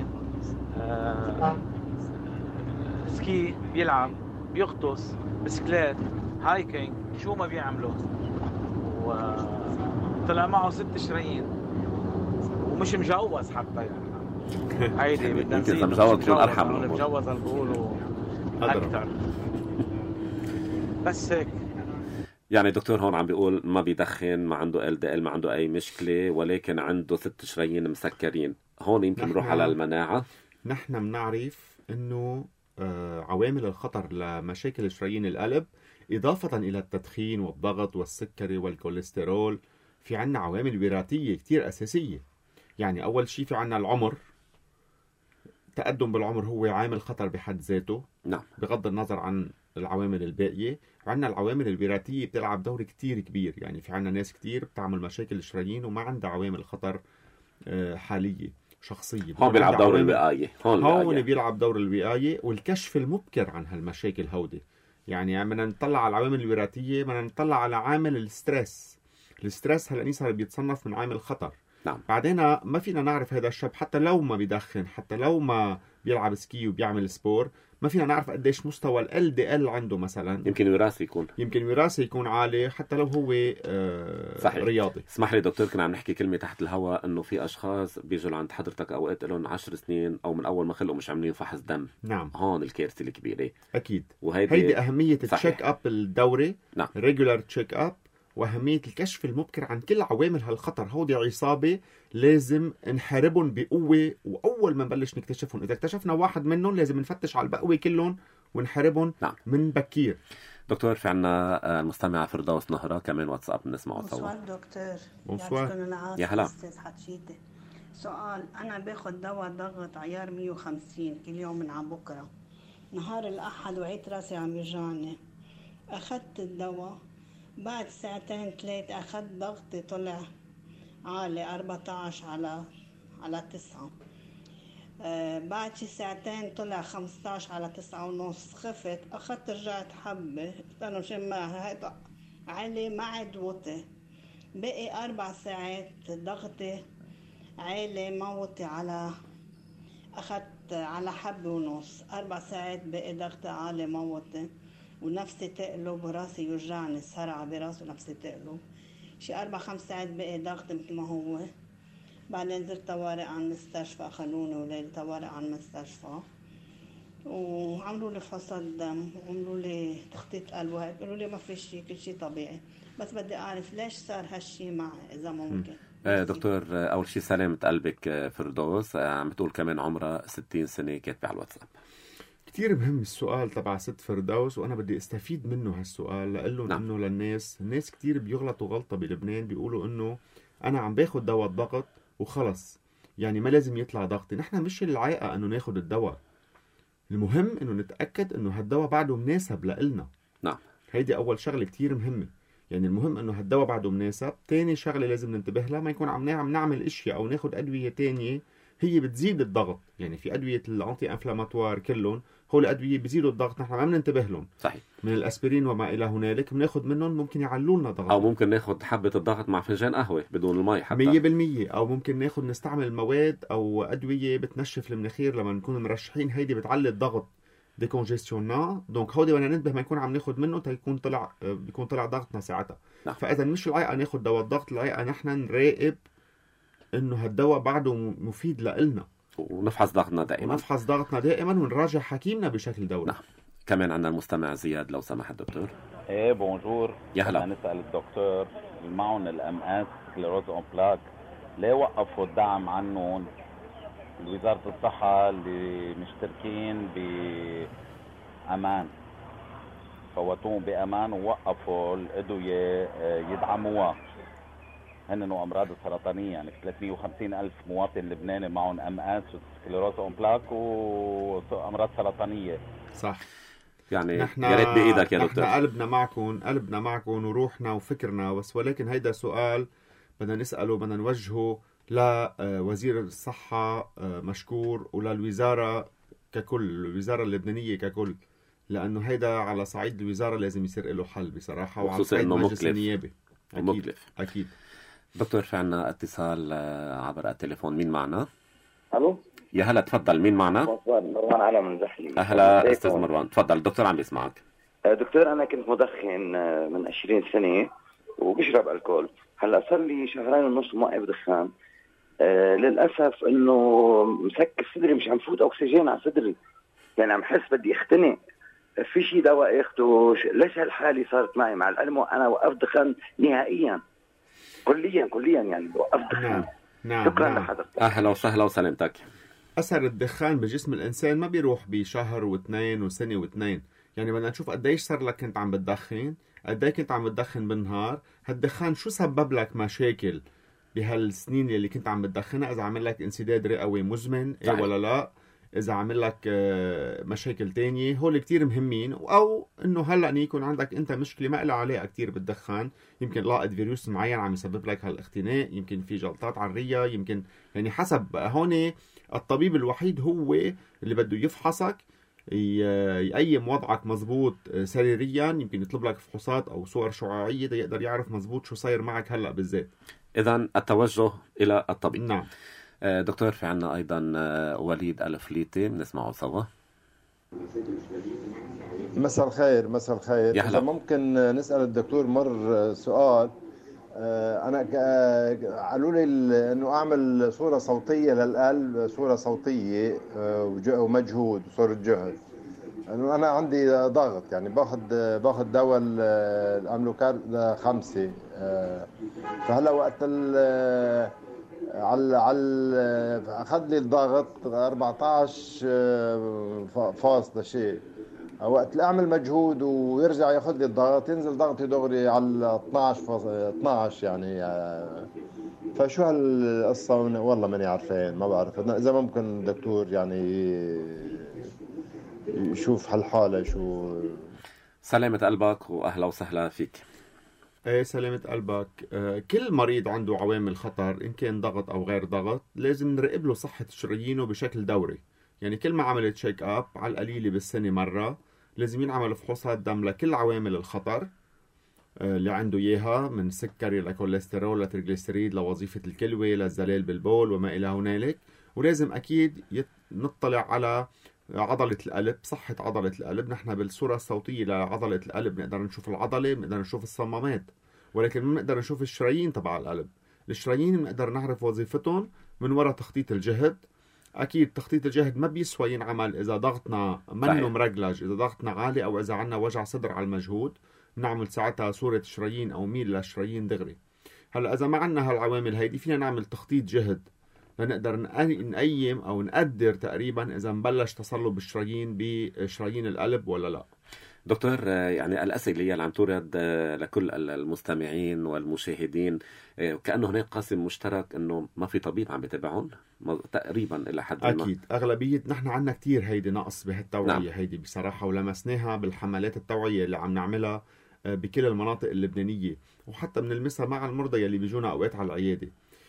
سكي بيلعب، بيغطس، بسكليت، هايكينج، شو ما بيعملوا، وطلع معه ست شرايين ومش مجوز حتى. يعني هيدي بدنا نزيد. مجوز تكون أرحم. مجوز بيقولوا أكثر. بس هيك. يعني دكتور هون عم بيقول ما بيدخن، ما عنده ال دي ال، ما عنده أي مشكلة، ولكن عنده ست شرايين مسكرين. هون يمكن نروح على المناعة. نحن بنعرف إنه عوامل الخطر لمشاكل شرايين القلب إضافة إلى التدخين والضغط والسكري والكوليسترول، في عنا عوامل وراثية كتير أساسية. يعني أول شيء في عنا العمر. تقدم بالعمر هو عامل خطر بحد ذاته، نعم، بغض النظر عن العوامل الباقية. وعندنا العوامل الوراثية بتلعب دور كتير كبير. يعني في عنا ناس كتير بتعمل مشاكل الشرايين وما عندها عوامل خطر حالية شخصية. هون بيلعب دور الوقاية. هون, هون بيلعب دور الوقاية والكشف المبكر عن هالمشاكل هودي. يعني بدنا نطلع على العوامل الوراثية، بدنا نطلع على عامل الستريس. الستريس هلأ صار بيتصنف من عامل خطر. نعم. بعدين ما فينا نعرف هذا الشاب حتى لو ما بيدخن، حتى لو ما بيلعب سكي وبيعمل سبور، ما فينا نعرف قديش مستوى ال إل دي إل عنده مثلا. يمكن وراثي يكون يمكن وراثي يكون عالي حتى لو هو آه صحيح. رياضي. اسمح لي دكتور، كنا عم نحكي كلمة تحت الهواء انه في اشخاص بيجوا لعند حضرتك اوقات لهم عشر سنين او من اول ما خلقوا مش عاملين فحص دم. نعم. هون الكارثة الكبيرة. اكيد. وهيدي هيدي اهمية التشيك اب الدوري. نعم. ريجولار تشيك اب، واهمية الكشف المبكر عن كل عوامل هالخطر. هودي عصابة لازم نحاربهم بقوة، واول ما نبلش نكتشفهم. اذا اكتشفنا واحد منهم لازم نفتش على البقوة كلهم ونحاربهم. نعم. من بكير. دكتور في عنا المستمعة فردوس نهرة كمان واتساب بنسمعه سوا. بونسوار دكتور. بونسوار. يا هلا. سؤال، أنا باخد دواء ضغط عيار مية وخمسين كل يوم من عم بكرة. نهار الأحد وعيت راسي عم يوجعني، أخذت الدواء، بعد ساعتين ثلاثة أخذت ضغطي طلع عالي أربعة عشر على على تسعة. آه بعد شي ساعتين طلع خمسة عشر على تسعة ونص. خفت، أخذت رجعت حبة، قلت له مشان ما هيدا عالي ما عاد وطي. بقي أربع ساعات ضغطي عالي ما وطي على، أخذت على حبة ونص. أربع ساعات بقي ضغطي عالي ما وطي، ونفسي تقلب وراسي يوجعني، سرعة براسي ونفسي تقلب. شي أربع خمس ساعات بقي ضغط مثل ما هو. بعدين نزلت طوارئ على المستشفى، أخذوني وليل طوارئ على المستشفى وعملوا لي فحص دم وعملوا لي تخطيط قلب وهيك. قالوا لي ما في شيء، كل شيء طبيعي، بس بدي أعرف ليش صار هالشيء معي إذا ممكن. آه دكتور، أول شيء سلامة قلبك فردوس. عم بتقول كمان عمرها ستين سنة، كاتبة على الواتساب. كتير مهم السؤال تبع ست فردوس، وأنا بدي استفيد منه هالسؤال لقلهم. نعم. إنه للناس الناس كتير بيغلطوا غلطة بلبنان، بيقولوا إنه أنا عم باخد دواء الضغط وخلص، يعني ما لازم يطلع ضغطي. نحن مش العائقة إنه ناخد الدواء، المهم إنه نتأكد إنه هالدواء بعده مناسب لإلنا. نعم. هيدي أول شغلة كتير مهمة. يعني المهم إنه هالدواء بعده مناسب. تاني شغلة لازم ننتبه لها، ما يكون عم عم نعمل إشياء أو ناخد أدوية تانية هي بتزيد الضغط. يعني في أدوية الأنتي أنفلاماتوار كلهم هول الادويه بيزيدوا الضغط، نحن ما بننتبه لهم. صحيح. من الاسبرين وما الى هنالك بناخذ منهم ممكن يعلوا لنا ضغط، او ممكن ناخذ حبه الضغط مع فنجان قهوه بدون المي حتى مية بالمية، او ممكن ناخذ نستعمل مواد او ادويه بتنشف المناخير لما نكون مرشحين، هيدي بتعلي الضغط ديكونجستيونا. دونك هودي بدنا ننتبه ما يكون عم ناخذ منه تيكون طلع بيكون طلع ضغطنا ساعتها. نعم. فاذا مش العيقه ناخذ دواء الضغط، العيقه نحن نراقب انه هالدواء بعده مفيد لإلنا، ونفحص ضغطنا دائما ونفحص ضغطنا دائما ونراجع حكيمنا بشكل دوري. نعم. كمان عندنا المستمع زياد لو سمح الدكتور. ايه بونجور. يا هلا. نسأل الدكتور المعون الام اس سكليروز اون بلاك ليه وقفوا الدعم عنهم وزارة الصحة اللي مشتركين بأمان، فوتوهم بأمان ووقفوا الأدوية يدعموها هن أمراض السرطانية. يعني ثلاثمية وخمسين ألف مواطن لبناني معهم ام اس سكليروز اون بلاك وأمراض سرطانية. صح. يعني نحن يا ريت بايدك يا دكتور. نحن قلبنا معكم، قلبنا معكم وروحنا وفكرنا، بس ولكن هيدا سؤال بدنا نسأله، بدنا نوجهه لوزير الصحة مشكور وللوزارة ككل، الوزارة اللبنانية ككل، لأنه هيدا على صعيد الوزارة لازم يصير له حل بصراحة، وعلى صعيد مجلس النيابة أكيد. ومكلف. أكيد. دكتور في عنا اتصال عبر التليفون، مين معنا؟ الو. يا هلا تفضل، مين معنا؟ مروان على من زحلي. اهلا استاذ مروان، تفضل الدكتور عم بيسمعك. دكتور انا كنت مدخن من عشرين سنة وبشرب الكول، هلا صار لي شهرين ونص موقف دخان. آه للاسف انه مسكر صدري، مش عم فوت اكسجين على صدري، يعني عم حس بدي اختنق. في شي دواء اخده؟ ليش هالحالة صارت معي؟ مع العلم انا وقفت دخان نهائيا كليا كليا يعني وقفت دخان. نعم. نعم. شكرا نعم. لحضرتك. اهلا وسهلا وسلامتك. أثر الدخان بجسم الإنسان ما بيروح بشهر واثنين وسنة واثنين، يعني بدنا نشوف قديش صار لك كنت عم بتدخن، قديش كنت عم بتدخن بالنهار، هالدخان شو سبب لك مشاكل بهالسنين اللي كنت عم بتدخنها، إذا عمل لك انسداد رئوي مزمن إيه ولا لا، إذا عمل لك مشاكل تانية، هول كتير مهمين. أو إنه هلأ يكون عندك أنت مشكلة ما لها علاقة كتير بالدخان، يمكن لاقط فيروس معين عم يسبب لك هالاختناق، يمكن في جلطات على الرئة، يمكن يعني حسب. هون الطبيب الوحيد هو اللي بده يفحصك، يقيم وضعك مزبوط سريريا، يمكن يطلب لك فحوصات أو صور شعاعية يقدر يعرف مزبوط شو صاير معك هلأ بالذات. إذن التوجه إلى الطبيب. نعم. دكتور في عنا أيضا وليد الفليتي، بنسمعه سوا. مساء الخير. مساء الخير. إذا ممكن نسأل الدكتور مر سؤال. أنا قالوا لي إنه أعمل صورة صوتية للقلب، صورة صوتية ومجهود وصورة جهد. إنه أنا عندي ضغط، يعني باخذ باخذ دواء الأملوكار خمسة، فهلا وقت على على أخذ لي الضغط أربعة عشر فاصلة شيء، وقت أعمل مجهود ويرجع ياخذ لي الضغط ينزل ضغطي دغري على اثناشر عشر يعني. فشو هالقصة؟ والله ماني عارفين، ما بعرف. إذا ممكن دكتور يعني يشوف هالحالة شو. سلامة قلبك وأهلا وسهلا فيك. ايه سلامة قلبك. آه كل مريض عنده عوامل خطر، إن كان ضغط أو غير ضغط، لازم نراقب له صحة شرايينه بشكل دوري. يعني كل ما عملت شيك أب على القليلة بالسنة مرة، لازم ينعمل فحوصات دم لكل عوامل الخطر آه اللي عنده إياها، من سكري لكوليسترول لتريغليسيريد لوظيفة الكلوة للزلال بالبول وما إلى هنالك. ولازم أكيد يت... نطلع على عضلة القلب، صحة عضلة القلب. نحن بالصورة الصوتية لعضلة القلب نقدر نشوف العضلة، نقدر نشوف الصمامات، ولكن ما نقدر نشوف الشرايين تبع القلب. الشرايين نقدر نعرف وظيفتهم من وراء تخطيط الجهد. أكيد تخطيط الجهد ما بيسوى ينعمل إذا ضغطنا منه مرجلج، إذا ضغطنا عالي أو إذا عنا وجع صدر على المجهود، نعمل ساعتها صورة شرايين أو ميل للشرايين دغري. هلا إذا ما عنا هالعوامل هيدي، فينا نعمل تخطيط جهد لنقدر نقيم أو نقدر تقريبا إذا مبلش تصلب الشرايين بشرايين القلب ولا لا. دكتور، يعني الأسئلة اللي عم تورد لكل المستمعين والمشاهدين، كأنه هناك قاسم مشترك إنه ما في طبيب عم يتابعهم تقريبا إلى حد ما. أكيد أغلبية نحن عنا كتير هيدي نقص بهالتوعية. نعم. هيدي بصراحة ولمسناها بالحملات التوعية اللي عم نعملها بكل المناطق اللبنانية، وحتى بنلمسها مع المرضى يلي بيجونا أوقات على العيادة.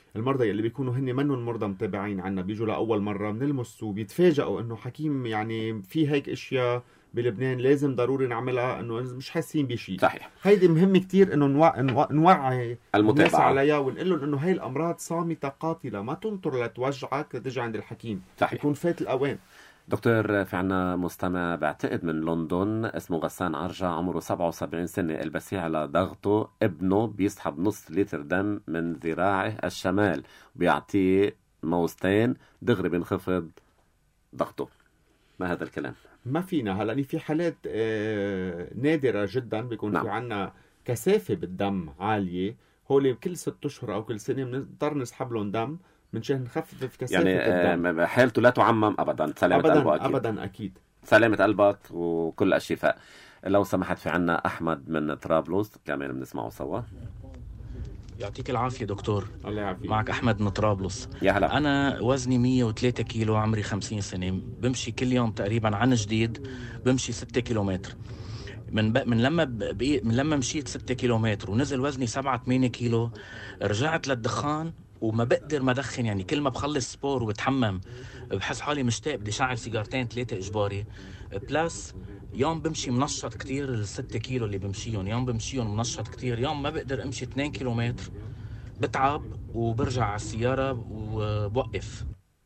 المرضى اللي بيكونوا هن منهم مرضى متابعين عنا بيجوا لاول مره بنلمس وبيتفاجئوا انه حكيم يعني في هيك اشياء بلبنان لازم ضروري نعملها، انه مش حاسين بشيء. صحيح. هيدي مهم كتير انه نوع... نوع... نوعي الناس عليها ونقول لهم انه هاي الامراض صامته قاتله، ما تنطر لتوجعك لتجي عند الحكيم. صحيح. يكون فات الاوان. دكتور، في عنا مستمع بعتقد من لندن اسمه غسان عرجة، عمره سبعة وسبعين سنة، البسيع على ضغطه، ابنه بيسحب نص لتر دم من ذراعه الشمال بيعطيه موستين دغري بينخفض ضغطه. ما هذا الكلام؟ ما فينا هلا في حالات آه نادرة جدا بيكون نعم. في عنا كثافة بالدم عالية، هول كل ست اشهر او كل سنة بنضطر نسحب لهم دم منشان نخفف كثافة يعني الدم. حالته لا تعمم ابدا. سلامة أبداً قلبه اكيد. ابدا اكيد. سلامة قلبك وكل الشفاء. لو سمحت، في عنا احمد من طرابلس كمان بنسمعه سوا. يعطيك العافية دكتور. الله يعافيك. معك أحمد من طرابلس. يا هلا. أنا وزني مية وثلاثة كيلو، عمري خمسين سنة، بمشي كل يوم تقريبا عن جديد، بمشي ستة كيلومتر. من ب... من لما ب... من لما مشيت ستة كيلومتر ونزل وزني سبعة ثمانية كيلو، رجعت للدخان وما بقدر ما أدخن. يعني كل ما بخلص سبور وبتحمم بحس حالي مشتاق، بدي شعل سيجارتين ثلاثة إجباري. بلاس يوم بمشي منشط كتير، الستة كيلو اللي بمشيهم يوم بمشيهم منشط كتير، يوم ما بقدر امشي اثنين كيلومتر بتعب وبرجع على السيارة وبوقف.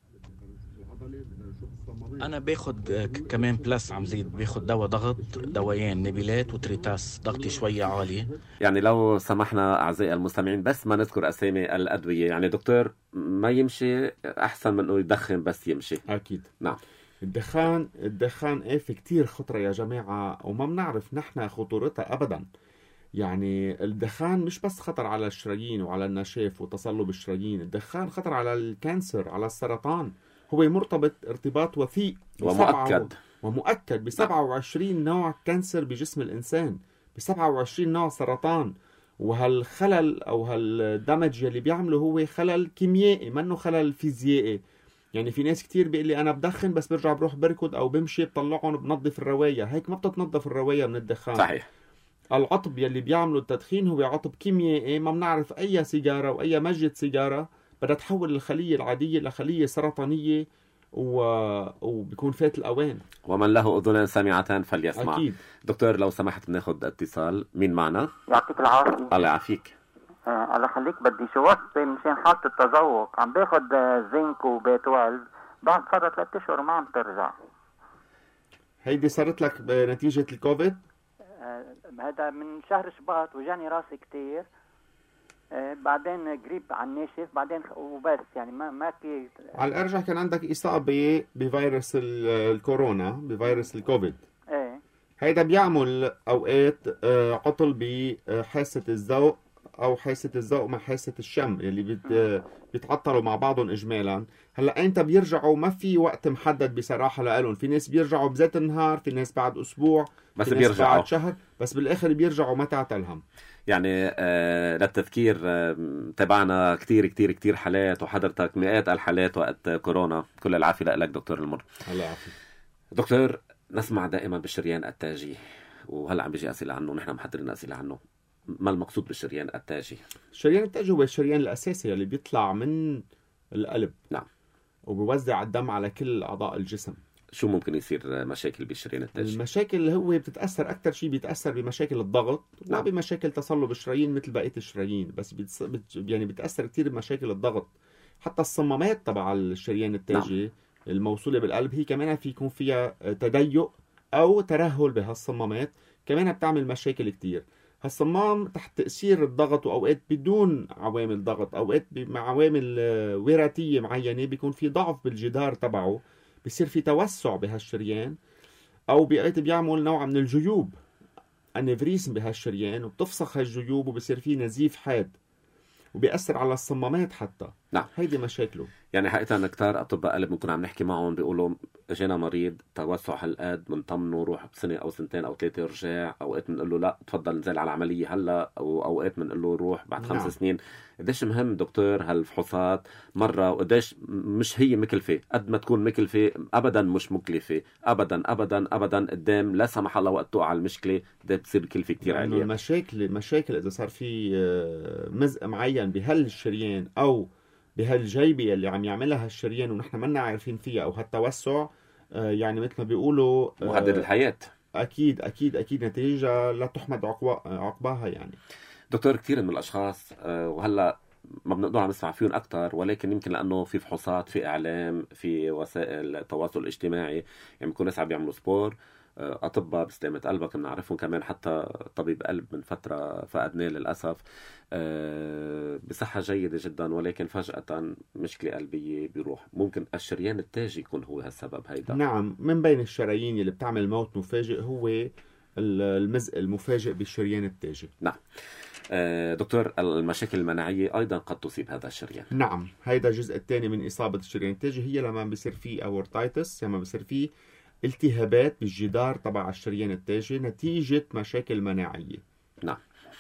أنا باخد كمان بلس عم زيد، باخد دواء ضغط، دوايين نبيلات وتريتاس، ضغطي شوية عالي. يعني لو سمحنا أعزائي المستمعين بس ما نذكر أسامي الأدوية، يعني دكتور ما يمشي أحسن من أنه يدخن بس يمشي. أكيد. نعم. الدخان الدخان ايه في كتير خطرة يا جماعة، وما بنعرف نحن خطورتها أبدا. يعني الدخان مش بس خطر على الشرايين وعلى النشاف وتصلب الشرايين، الدخان خطر على الكانسر، على السرطان. هو مرتبط ارتباط وثيق ومؤكد ومؤكد ب سبعة وعشرين نوع كانسر بجسم الإنسان، ب سبعة وعشرين نوع سرطان. وهالخلل أو هالدمج اللي بيعمله هو خلل كيميائي، منه خلل فيزيائي. يعني في ناس كتير بيقول لي أنا بدخن بس برجع بروح بركض أو بمشي بطلعهم بنظف الرواية. هيك ما بتتنظف الرواية من الدخان. صحيح. العطب يلي بيعملوا التدخين هو عطب كيميائي، ما بنعرف أي سيجارة وأي مجة سيجارة بدها تحول الخلية العادية لخلية سرطانية و... وبيكون فات الأوان. ومن له أذنان سامعتان فليسمع. أكيد. دكتور لو سمحت بناخد اتصال. مين معنا؟ يعطيك العافية. الله يعافيك. آه الله يخليك، بدي شو وصفة مشان حالة التذوق. عم باخد زنك وبي اثناشر، بعد فترة ثلاثة أشهر ما عم ترجع. هيدي صارت لك بنتيجة الكوفيد؟ آه هذا من شهر شباط، وجاني راسي كتير. آه بعدين قريب على الناشف، بعدين وبس. يعني ما ما كي على الأرجح كان عندك إصابة بفيروس الكورونا، بفيروس الكوفيد. ايه. هيدا بيعمل أوقات عطل بحاسة الذوق أو حاسة الذوق مع حاسة الشم اللي بيت بيتعطلوا مع بعضهم إجمالا. هلا أنت بيرجعوا ما في وقت محدد بصراحة لقالهم، في ناس بيرجعوا بذات النهار، في ناس بعد أسبوع، بس في ناس بعد شهر، بس بالآخر بيرجعوا ما تعتلهم. يعني آه للتذكير آه تابعنا كتير كتير كتير حالات، وحضرتك مئات الحالات وقت كورونا. كل العافية لك دكتور المر. الله يعافيك. دكتور، نسمع دائما بالشريان التاجي، وهلا عم بيجي أسئلة عنه، نحن محضرين أسئلة عنه. ما المقصود بالشريان التاجي؟ الشريان التاجي هو الشريان الأساسي اللي بيطلع من القلب. نعم. وبيوزع الدم على كل أعضاء الجسم. شو ممكن يصير مشاكل بالشريان التاجي؟ المشاكل هو بتتأثر أكتر شيء بيتأثر بمشاكل الضغط. نعم. وبمشاكل تصلب الشرايين مثل بقية الشرايين، بس بتص... بت... يعني بتأثر كتير بمشاكل الضغط. حتى الصمامات تبع الشريان التاجي نعم. الموصولة بالقلب هي كمان في يكون فيها تضيق أو ترهل بهالصمامات، كمان بتعمل مشاكل كتير. هالصمام تحت تأثير الضغط، وأوقات بدون عوامل ضغط، أوقات مع عوامل وراثية معينة بيكون في ضعف بالجدار تبعه، بيصير في توسع بهالشريان، أو بقيت بيعمل نوع من الجيوب أنيفريزم بهالشريان، وبتفسخ هالجيوب وبصير في نزيف حاد، وبيأثر على الصمامات حتى. نعم. هيدي مشاكله. يعني حقيقة كتار أطباء قلب بنكون عم نحكي معهم بيقولوا اجينا مريض توسع هالقد، بنطمنه روح بسنة أو سنتين أو ثلاثة رجع، أوقات بنقول له لا تفضل نزل على العملية هلا، أو أوقات بنقول له روح بعد خمس نعم. سنين. قديش مهم دكتور هالفحوصات مرة، وقديش مش هي مكلفة؟ قد ما تكون مكلفة أبدا مش مكلفة أبدا أبدا أبدا. قدام لا سمح الله وقت توقع المشكلة ده بتصير كلفة كتير عالية. المشاكل المشاكل إذا صار في مزق معين بهالشريان أو بهالجيبة اللي عم يعملها هالشريان ونحن منا عارفين فيها، أو هالتوسع يعني مثل ما بيقولوا مهدد الحياة. أكيد أكيد أكيد نتيجة لا تحمد عقباها. يعني دكتور، كثير من الأشخاص وهلأ ما بنقدر عم نسمع فيهم أكتر، ولكن يمكن لأنه في فحوصات، في إعلام، في وسائل التواصل الاجتماعي، يعني بيكون ناس عم بيعملوا سبور، أطباء بسلامة قلبك بنعرفهم كمان، حتى طبيب قلب من فترة فقدناه للأسف بصحة جيدة جدا، ولكن فجأة مشكلة قلبية بيروح. ممكن الشريان التاجي يكون هو هالسبب هيدا. نعم، من بين الشرايين اللي بتعمل موت مفاجئ هو المزق المفاجئ بالشريان التاجي. نعم دكتور، المشاكل المناعية أيضا قد تصيب هذا الشريان. نعم، هيدا الجزء الثاني من إصابة الشريان التاجي، هي لما بيصير فيه أورتايتس، لما بيصير فيه التهابات بالجدار تبع الشريان التاجي نتيجة مشاكل مناعية. نعم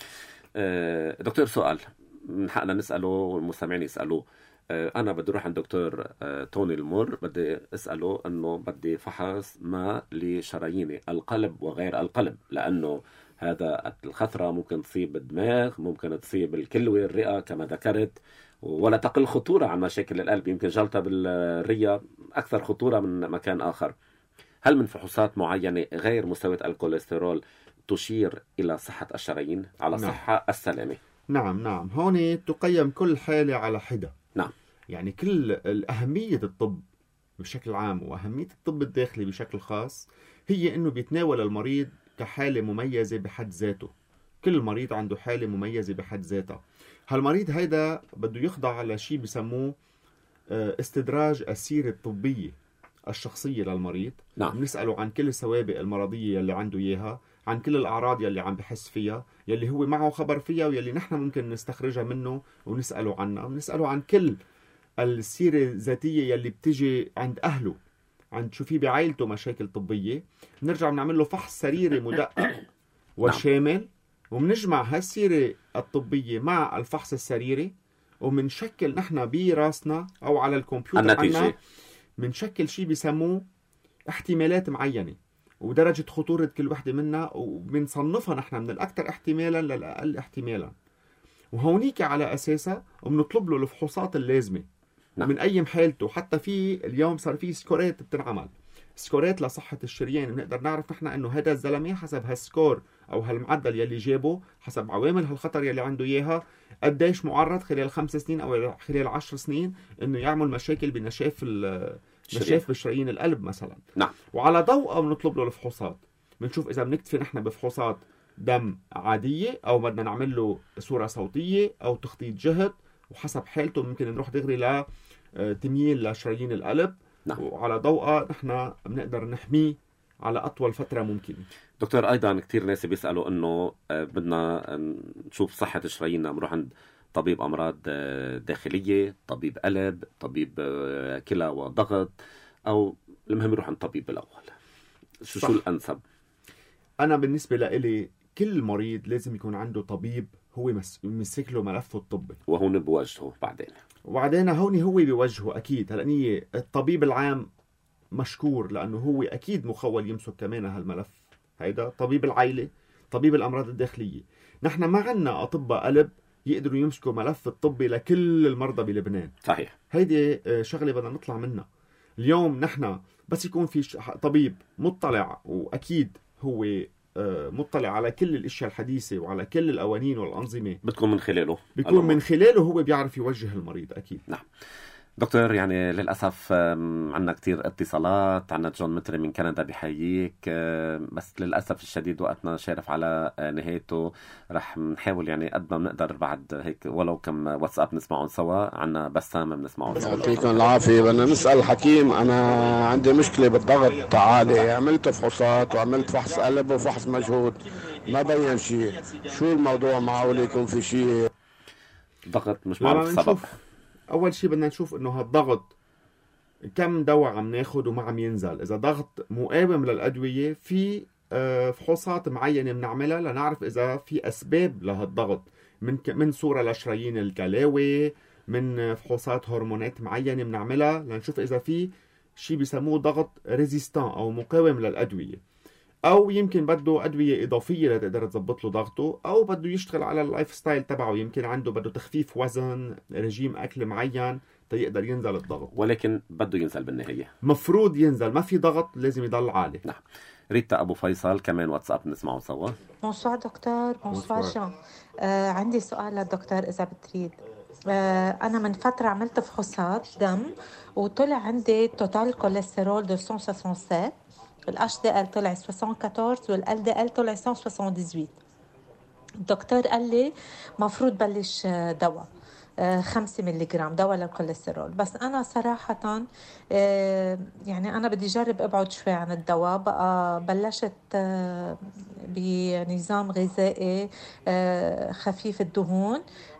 دكتور، سؤال من حقنا نسأله والمستمعين يسألوه. أنا بدي أروح عند دكتور توني المر، بدي أسأله أنه بدي فحص ما لشرايين القلب وغير القلب، لأنه هذا الخثرة ممكن تصيب الدماغ، ممكن تصيب الكلوة، الرئة كما ذكرت، ولا تقل خطورة عن مشاكل القلب. يمكن جلطة بالرئة أكثر خطورة من مكان آخر. هل من فحوصات معينة غير مستوى الكوليسترول تشير إلى صحة الشرايين على نعم. صحة السلامة؟ نعم نعم، هون تقيم كل حالة على حدة. نعم، يعني كل أهمية الطب بشكل عام وأهمية الطب الداخلي بشكل خاص هي أنه بيتناول المريض كحالة مميزة بحد ذاته. كل مريض عنده حالة مميزة بحد ذاتها. هالمريض هيدا بده يخضع على شيء بسموه استدراج السيرة الطبية الشخصية للمريض. نعم. بنسأله عن كل السوابق المرضية اللي عنده إياها، عن كل الأعراض يلي عم بحس فيها، يلي هو معه خبر فيها ويلي نحن ممكن نستخرجها منه ونسأله عنها. بنسأله عن كل السيرة الذاتية يلي بتجي عند أهله، عند شو في بعائلته مشاكل طبية. بنرجع بنعمل له فحص سريري مدقق وشامل، وبنجمع هالسيرة الطبية مع الفحص السريري، وبنشكل نحن براسنا أو على الكمبيوتر عنا بنشكل شيء بيسموه احتمالات معينة ودرجة خطورة كل وحدة منها، وبنصنفها نحن من الأكثر احتمالا للأقل احتمالا، وهونيك على أساسها وبنطلب له الفحوصات اللازمة. نعم. من أي حالته. حتى في اليوم صار في سكورات بتنعمل، سكورات لصحة الشريان، بنقدر نعرف نحن انه هذا الزلمه حسب هالسكور او هالمعدل يلي جابه، حسب عوامل هالخطر يلي عنده اياها، قديش معرض خلال خمس سنين او خلال عشر سنين انه يعمل مشاكل بنشاف نشاف بشرايين القلب مثلا. نعم. وعلى ضوءه بنطلب له الفحوصات، بنشوف اذا بنكتفي نحن بفحوصات دم عاديه او بدنا نعمل له صوره صوتيه او تخطيط جهد، وحسب حالته ممكن نروح دغري ل تمييل لشرايين القلب. نعم. وعلى ضوءه نحن بنقدر نحميه على أطول فترة ممكنة. دكتور، أيضا كتير ناس بيسألوا أنه بدنا نشوف صحة شراييننا، بنروح عند طبيب أمراض داخلية، طبيب قلب، طبيب كلى وضغط، أو المهم نروح عند طبيب الأول. شو صح. شو الأنسب؟ أنا بالنسبة لإلي كل مريض لازم يكون عنده طبيب هو مسك له ملفه الطبي، وهون بوجهه بعدين وبعدين هون هو بوجهه أكيد. هلأني الطبيب العام مشكور لأنه هو أكيد مخول يمسك كمان هالملف هيدا. طبيب العائلة، طبيب الأمراض الداخلية، نحن ما عنا أطباء قلب يقدروا يمسكوا ملف الطبي لكل المرضى بلبنان. صحيح. هيدي شغلة بدنا نطلع منها. اليوم نحن بس يكون في طبيب مطلع، وأكيد هو مطلع على كل الاشياء الحديثه وعلى كل القوانين والانظمه، بتكون من خلاله بيكون الأمر. من خلاله هو بيعرف يوجه المريض اكيد. نعم دكتور، يعني للاسف عندنا كتير اتصالات. عندنا جون متري من كندا بحييك، بس للاسف الشديد وقتنا شارف على نهايته. رح نحاول يعني قد ما بنقدر بعد هيك ولو كم واتساب نسمعهم سوا. عندنا بسام بنسمعهم سوا. يعطيكم العافيه. بدنا نسال حكيم، انا عندي مشكله بالضغط عالي، عملت فحوصات وعملت فحص قلب وفحص مجهود ما بين شيء. شو الموضوع معقول يكون في شيء ضغط مش معروف السبب؟ أول شيء بدنا نشوف إنه هالضغط كم دواء عم ناخد وما عم ينزل. إذا ضغط مقاوم للأدوية، في فحوصات معينة بنعملها لنعرف إذا في أسباب لهالضغط، من من صورة لشرايين الكلاوي، من فحوصات هرمونات معينة بنعملها لنشوف إذا في شيء بيسموه ضغط ريزيستان أو مقاوم للأدوية. او يمكن بده ادويه اضافيه لتقدر تظبط له ضغطه، او بده يشتغل على اللايف ستايل تبعه، يمكن عنده بده تخفيف وزن، رجيم اكل معين تيقدر ينزل الضغط. ولكن بده ينزل بالنهايه، مفروض ينزل، ما في ضغط، لازم يضل عالي. نعم. ريتا ابو فيصل كمان واتساب نسمعه سوا. بونسوار دكتور. بونسوار جان. آه عندي سؤال للدكتور اذا بتريد. آه أنا من فترة عملت فحوصات دم وطلع عندي توتال كوليسترول مئتين وسبعة وستين، الاتش دي ال طلع أربعة عشر والال دي ال طلع مئة وثمانية وسبعين. الدكتور قال لي مفروض بلش دواء خمسة ملي جرام دواء للكوليسترول، بس أنا صراحة يعني أنا بدي جرب أبعد شوي عن الدواء. بقى بلشت بنظام غذائي خفيف الدهون،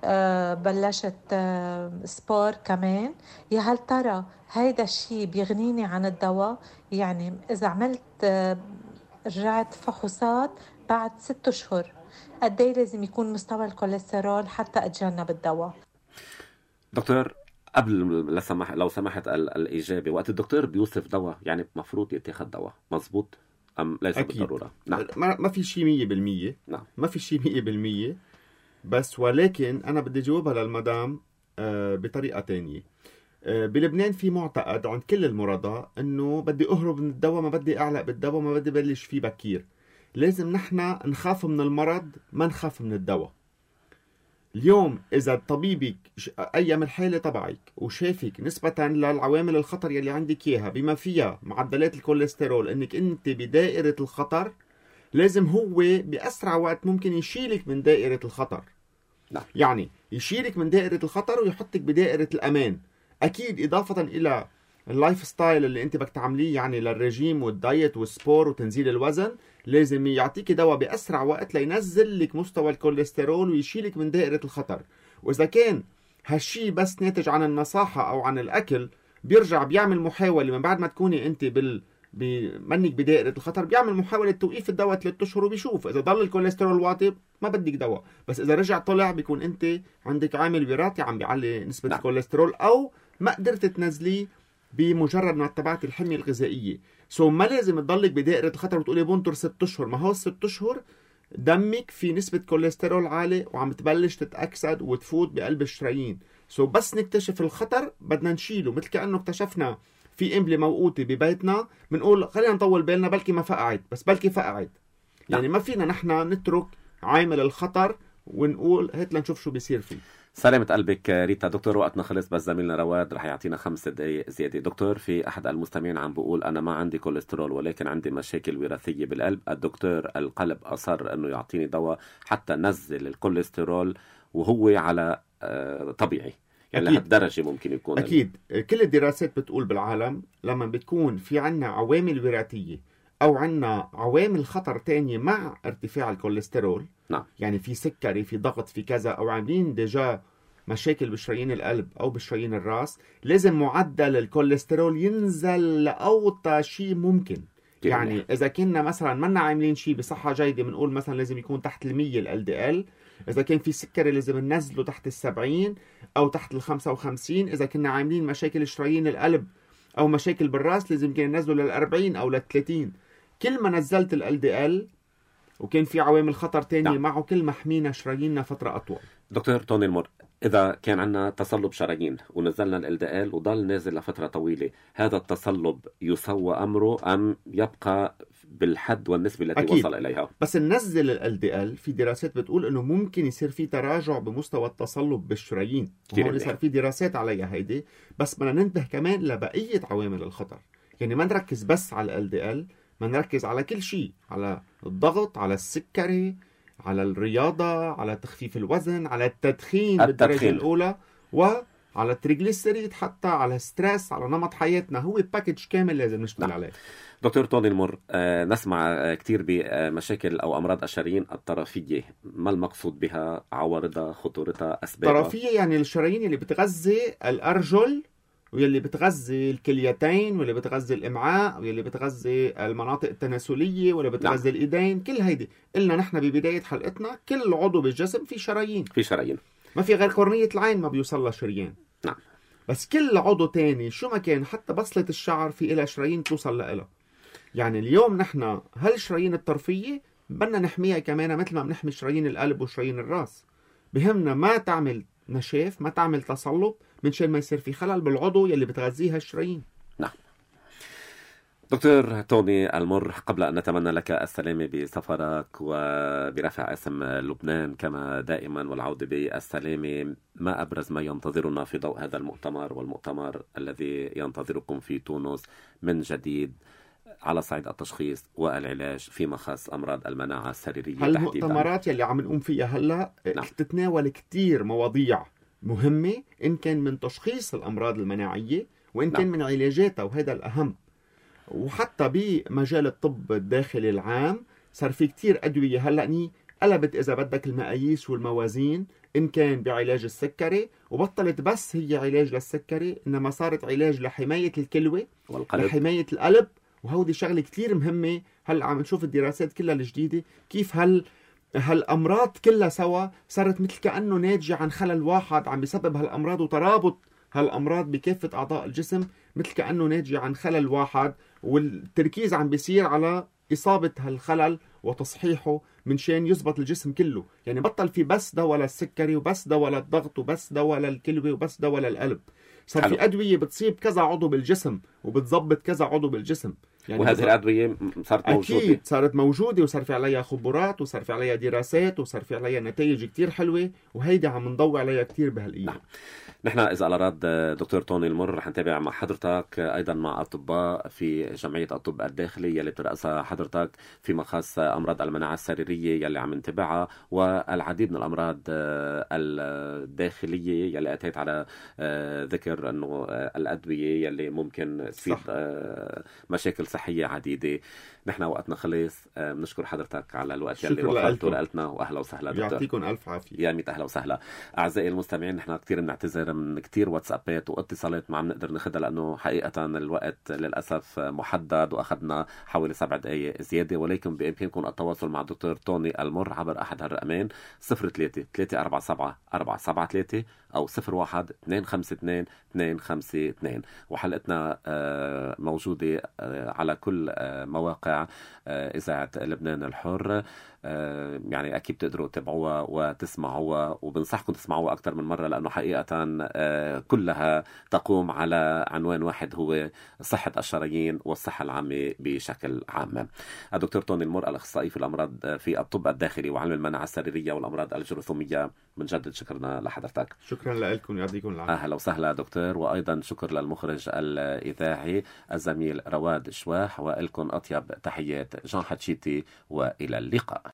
بلشت سبور كمان. يا هل ترى هيدا الشيء بيغنيني عن الدواء؟ يعني إذا عملت رجعت فحوصات بعد ست أشهر قد ايه لازم يكون مستوى الكوليسترول حتى أتجنب الدواء؟ دكتور قبل لسمح لو سمحت الإجابة، وقت الدكتور بيوصف دواء يعني مفروض يتاخد دواء مزبوط أم ليس أكيد. بالضرورة؟ نعم. ما في شيء مية بالمية. نعم. ما في شيء مية بالمية، بس ولكن أنا بدي جاوبها للمدام بطريقة تانية. بلبنان في معتقد عند كل المرضى إنه بدي أهرب من الدواء، ما بدي أعلق بالدواء، ما بدي بلش فيه بكير. لازم نحن نخاف من المرض، ما نخاف من الدواء. اليوم إذا طبيبك أيام الحالة تبعك وشافك نسبة للعوامل الخطر يلي عندك إياها بما فيها معدلات الكوليسترول إنك أنت بدائرة الخطر، لازم هو بأسرع وقت ممكن يشيلك من دائرة الخطر. نعم. يعني يشيلك من دائرة الخطر ويحطك بدائرة الأمان. أكيد إضافة إلى اللايف ستايل اللي أنت بدك تعمليه، يعني للرجيم والدايت والسبور وتنزيل الوزن، لازم يعطيك دواء بأسرع وقت لينزل لك مستوى الكوليسترول ويشيلك من دائرة الخطر. وإذا كان هالشي بس ناتج عن النصاحة أو عن الأكل، بيرجع بيعمل محاولة من بعد ما تكوني أنت بال منك بدائرة الخطر، بيعمل محاولة توقيف الدواء ثلاثة أشهر وبيشوف إذا ضل الكوليسترول واطي ما بدك دواء، بس إذا رجع طلع بيكون أنت عندك عامل وراثي عم بيعلي نسبة نعم. الكوليسترول، أو ما قدرت تنزليه بمجرد ما اتبعت الحمية الغذائية. سو ما لازم تضلك بدائرة الخطر وتقولي بنطر ست أشهر. ما هو ست أشهر دمك في نسبة كوليسترول عالي وعم تبلش تتأكسد وتفوت بقلب الشرايين. سو بس نكتشف الخطر بدنا نشيله، مثل كأنه اكتشفنا في إمبلة موقوتة ببيتنا بنقول خلينا نطول بالنا بلكي ما فقعت، بس بلكي فقعت. يعني ما فينا نحن نترك عامل الخطر ونقول هات لنشوف شو بيصير فيه. سلامة قلبك ريتا. دكتور وقتنا خلص، بس زميلنا رواد رح يعطينا خمس دقايق زيادة. دكتور، في أحد المستمعين عم بقول أنا ما عندي كوليسترول ولكن عندي مشاكل وراثية بالقلب. الدكتور القلب أصر أنه يعطيني دواء حتى نزل الكوليسترول وهو على طبيعي، يعني لهالدرجة ممكن يكون. أكيد ال... كل الدراسات بتقول بالعالم لما بتكون في عنا عوامل وراثية أو عنا عوامل خطر تانية مع ارتفاع الكوليسترول، نعم. يعني في سكري، في ضغط، في كذا، أو عاملين ديجا مشاكل بشرايين القلب أو بشرايين الراس، لازم معدل الكوليسترول ينزل لأوطى شيء ممكن. يعني إذا كنا مثلا منا عاملين شيء بصحة جيدة بنقول مثلا لازم يكون تحت المية ال دي ال. إذا كان في سكري لازم ننزله تحت السبعين أو تحت الخمسة وخمسين. إذا كنا عاملين مشاكل شرايين القلب أو مشاكل بالراس لازم كنا ننزله للأربعين أو للثلاثين. كل ما نزلت ال دي ال وكان في عوامل خطر تانية نعم. معه، كل ما حمينا شراييننا فترة أطول. دكتور توني المر، إذا كان عندنا تصلب شرايين ونزلنا ال دي ال وضل نازل لفترة طويلة، هذا التصلب يسوى أمره أم يبقى بالحد والنسبة التي أكيد. وصل إليها؟ بس ننزل ال دي ال في دراسات بتقول إنه ممكن يصير في تراجع بمستوى التصلب بالشرايين، وهون صار في دراسات عليها هيدي. بس بدنا ننتبه كمان لبقية عوامل الخطر، يعني ما نركز بس على ال دي ال، ما نركز على كل شيء، على الضغط، على السكري، على الرياضة، على تخفيف الوزن، على التدخين, التدخين بالدرجة الأولى، وعلى التريغليسيريد، حتى على ستريس، على نمط حياتنا. هو باكج كامل لازم نشتغل نعم. عليه. دكتور توني المر، آه نسمع آه كتير بمشاكل أو أمراض الشرايين الطرفية، ما المقصود بها؟ عوارضها، خطورتها، أسبابها؟ طرفية يعني الشرايين اللي بتغذي الأرجل واللي بتغذي الكليتين واللي بتغذي الامعاء واللي بتغذي المناطق التناسليه واللي بتغذي نعم. الايدين. كل هيدي قلنا نحن ببدايه حلقتنا كل عضو بالجسم في شرايين، في شرايين، ما في غير قرنيه العين ما بيوصل لها شريان. نعم. بس كل عضو تاني شو ما كان، حتى بصله الشعر في لها شرايين توصل لها. يعني اليوم نحن هالشرايين الطرفية بدنا نحميها كمان مثل ما بنحمي شرايين القلب وشرايين الراس. بهمنا ما تعمل نشاف، ما تعمل تصلب، من شان ما يصير في خلل بالعضو يلي بتغذيها الشرايين. نعم. دكتور توني المر، قبل أن نتمنى لك السلامة بسفرك وبرفع اسم لبنان كما دائما والعودة بالسلامة، ما أبرز ما ينتظرنا في ضوء هذا المؤتمر والمؤتمر الذي ينتظركم في تونس من جديد على صعيد التشخيص والعلاج فيما خص أمراض المناعة السريرية تحديدا؟ هالمؤتمرات يلي عم نقوم فيها هلأ نعم. تتناول كتير مواضيع مهمة، إن كان من تشخيص الأمراض المناعية وإن كان نعم. من علاجاتها، وهذا الأهم. وحتى بمجال الطب الداخلي العام صار في كتير أدوية هلأ قلبت إذا بدك المقاييس والموازين، إن كان بعلاج السكري، وبطلت بس هي علاج للسكري، إنما صارت علاج لحماية الكلوة والقلب، لحماية القلب. وهودي شغلة كتير مهمة. هلأ عم نشوف الدراسات كلها الجديدة كيف هل هالأمراض كلها سوا صارت مثل كأنه ناتجة عن خلل واحد عم بيسبب هالأمراض، وترابط هالأمراض بكافة أعضاء الجسم مثل كأنه ناتجة عن خلل واحد، والتركيز عم بيصير على إصابة هالخلل وتصحيحه من شان يزبط الجسم كله. يعني بطل في بس دواء للسكري وبس دواء للضغط وبس دواء للكلوة وبس دواء للقلب، صار في أدوية بتصيب كذا عضو بالجسم وبتضبط كذا عضو بالجسم. يعني وهذه الأدوية صارت موجودة، أكيد صارت موجودة، وصار في عليها خبرات، وصار في عليها دراسات، وصار في عليها نتائج كتير حلوة، وهيدا عم نضوي عليها كتير بهالأيام. نعم. نحن إذا أراد دكتور توني المر رح نتابع مع حضرتك أيضا مع أطباء في جمعية الطب الداخلي يلي بترأسها حضرتك فيما خاص أمراض المناعة السريرية يلي عم نتابعها، والعديد من الأمراض الداخلية يلي أتيت على ذكر أنه الأدوية يلي ممكن تفيد مشاكل صحية عديدة. نحن وقتنا خلص، بنشكر حضرتك على الوقت يلي وفرته لنا، وأهلا وسهلا دكتور. يعطيكم ألف عافية. يا ميت أهلا وسهلا. أعزائي المستمعين، نحن كتير بنعتذر من كتير واتسابات واتصالات ما عم نقدر ناخدها لأنه حقيقة الوقت للأسف محدد وأخذنا حوالي سبع دقايق زيادة، ولكن بإمكانكم التواصل مع دكتور توني المر عبر أحد هالرقمين صفر ثلاثة ثلاثة أربعة سبعة أربعة سبعة ثلاثة أو صفر واحد اثنين خمسة اثنين اثنين خمسة اثنين. وحلقتنا موجودة على كل مواقع إذاعة لبنان الحر، يعني أكيد تقدروا تتابعوها وتسمعوها، وبنصحكم تسمعوها أكثر من مرة لأنه حقيقة كلها تقوم على عنوان واحد هو صحة الشرايين والصحة العامة بشكل عام. الدكتور توني المر، الأخصائي في الأمراض في الطب الداخلي وعلم المناعة السريرية والأمراض الجرثومية، بنجدد شكرنا لحضرتك. شكرا لكم، يعطيكم العافية. أهلا وسهلا دكتور، وأيضا شكر للمخرج الإذاعي الزميل رواد شواح، وإلكم أطيب تحيات جان حتشيتي، وإلى اللقاء.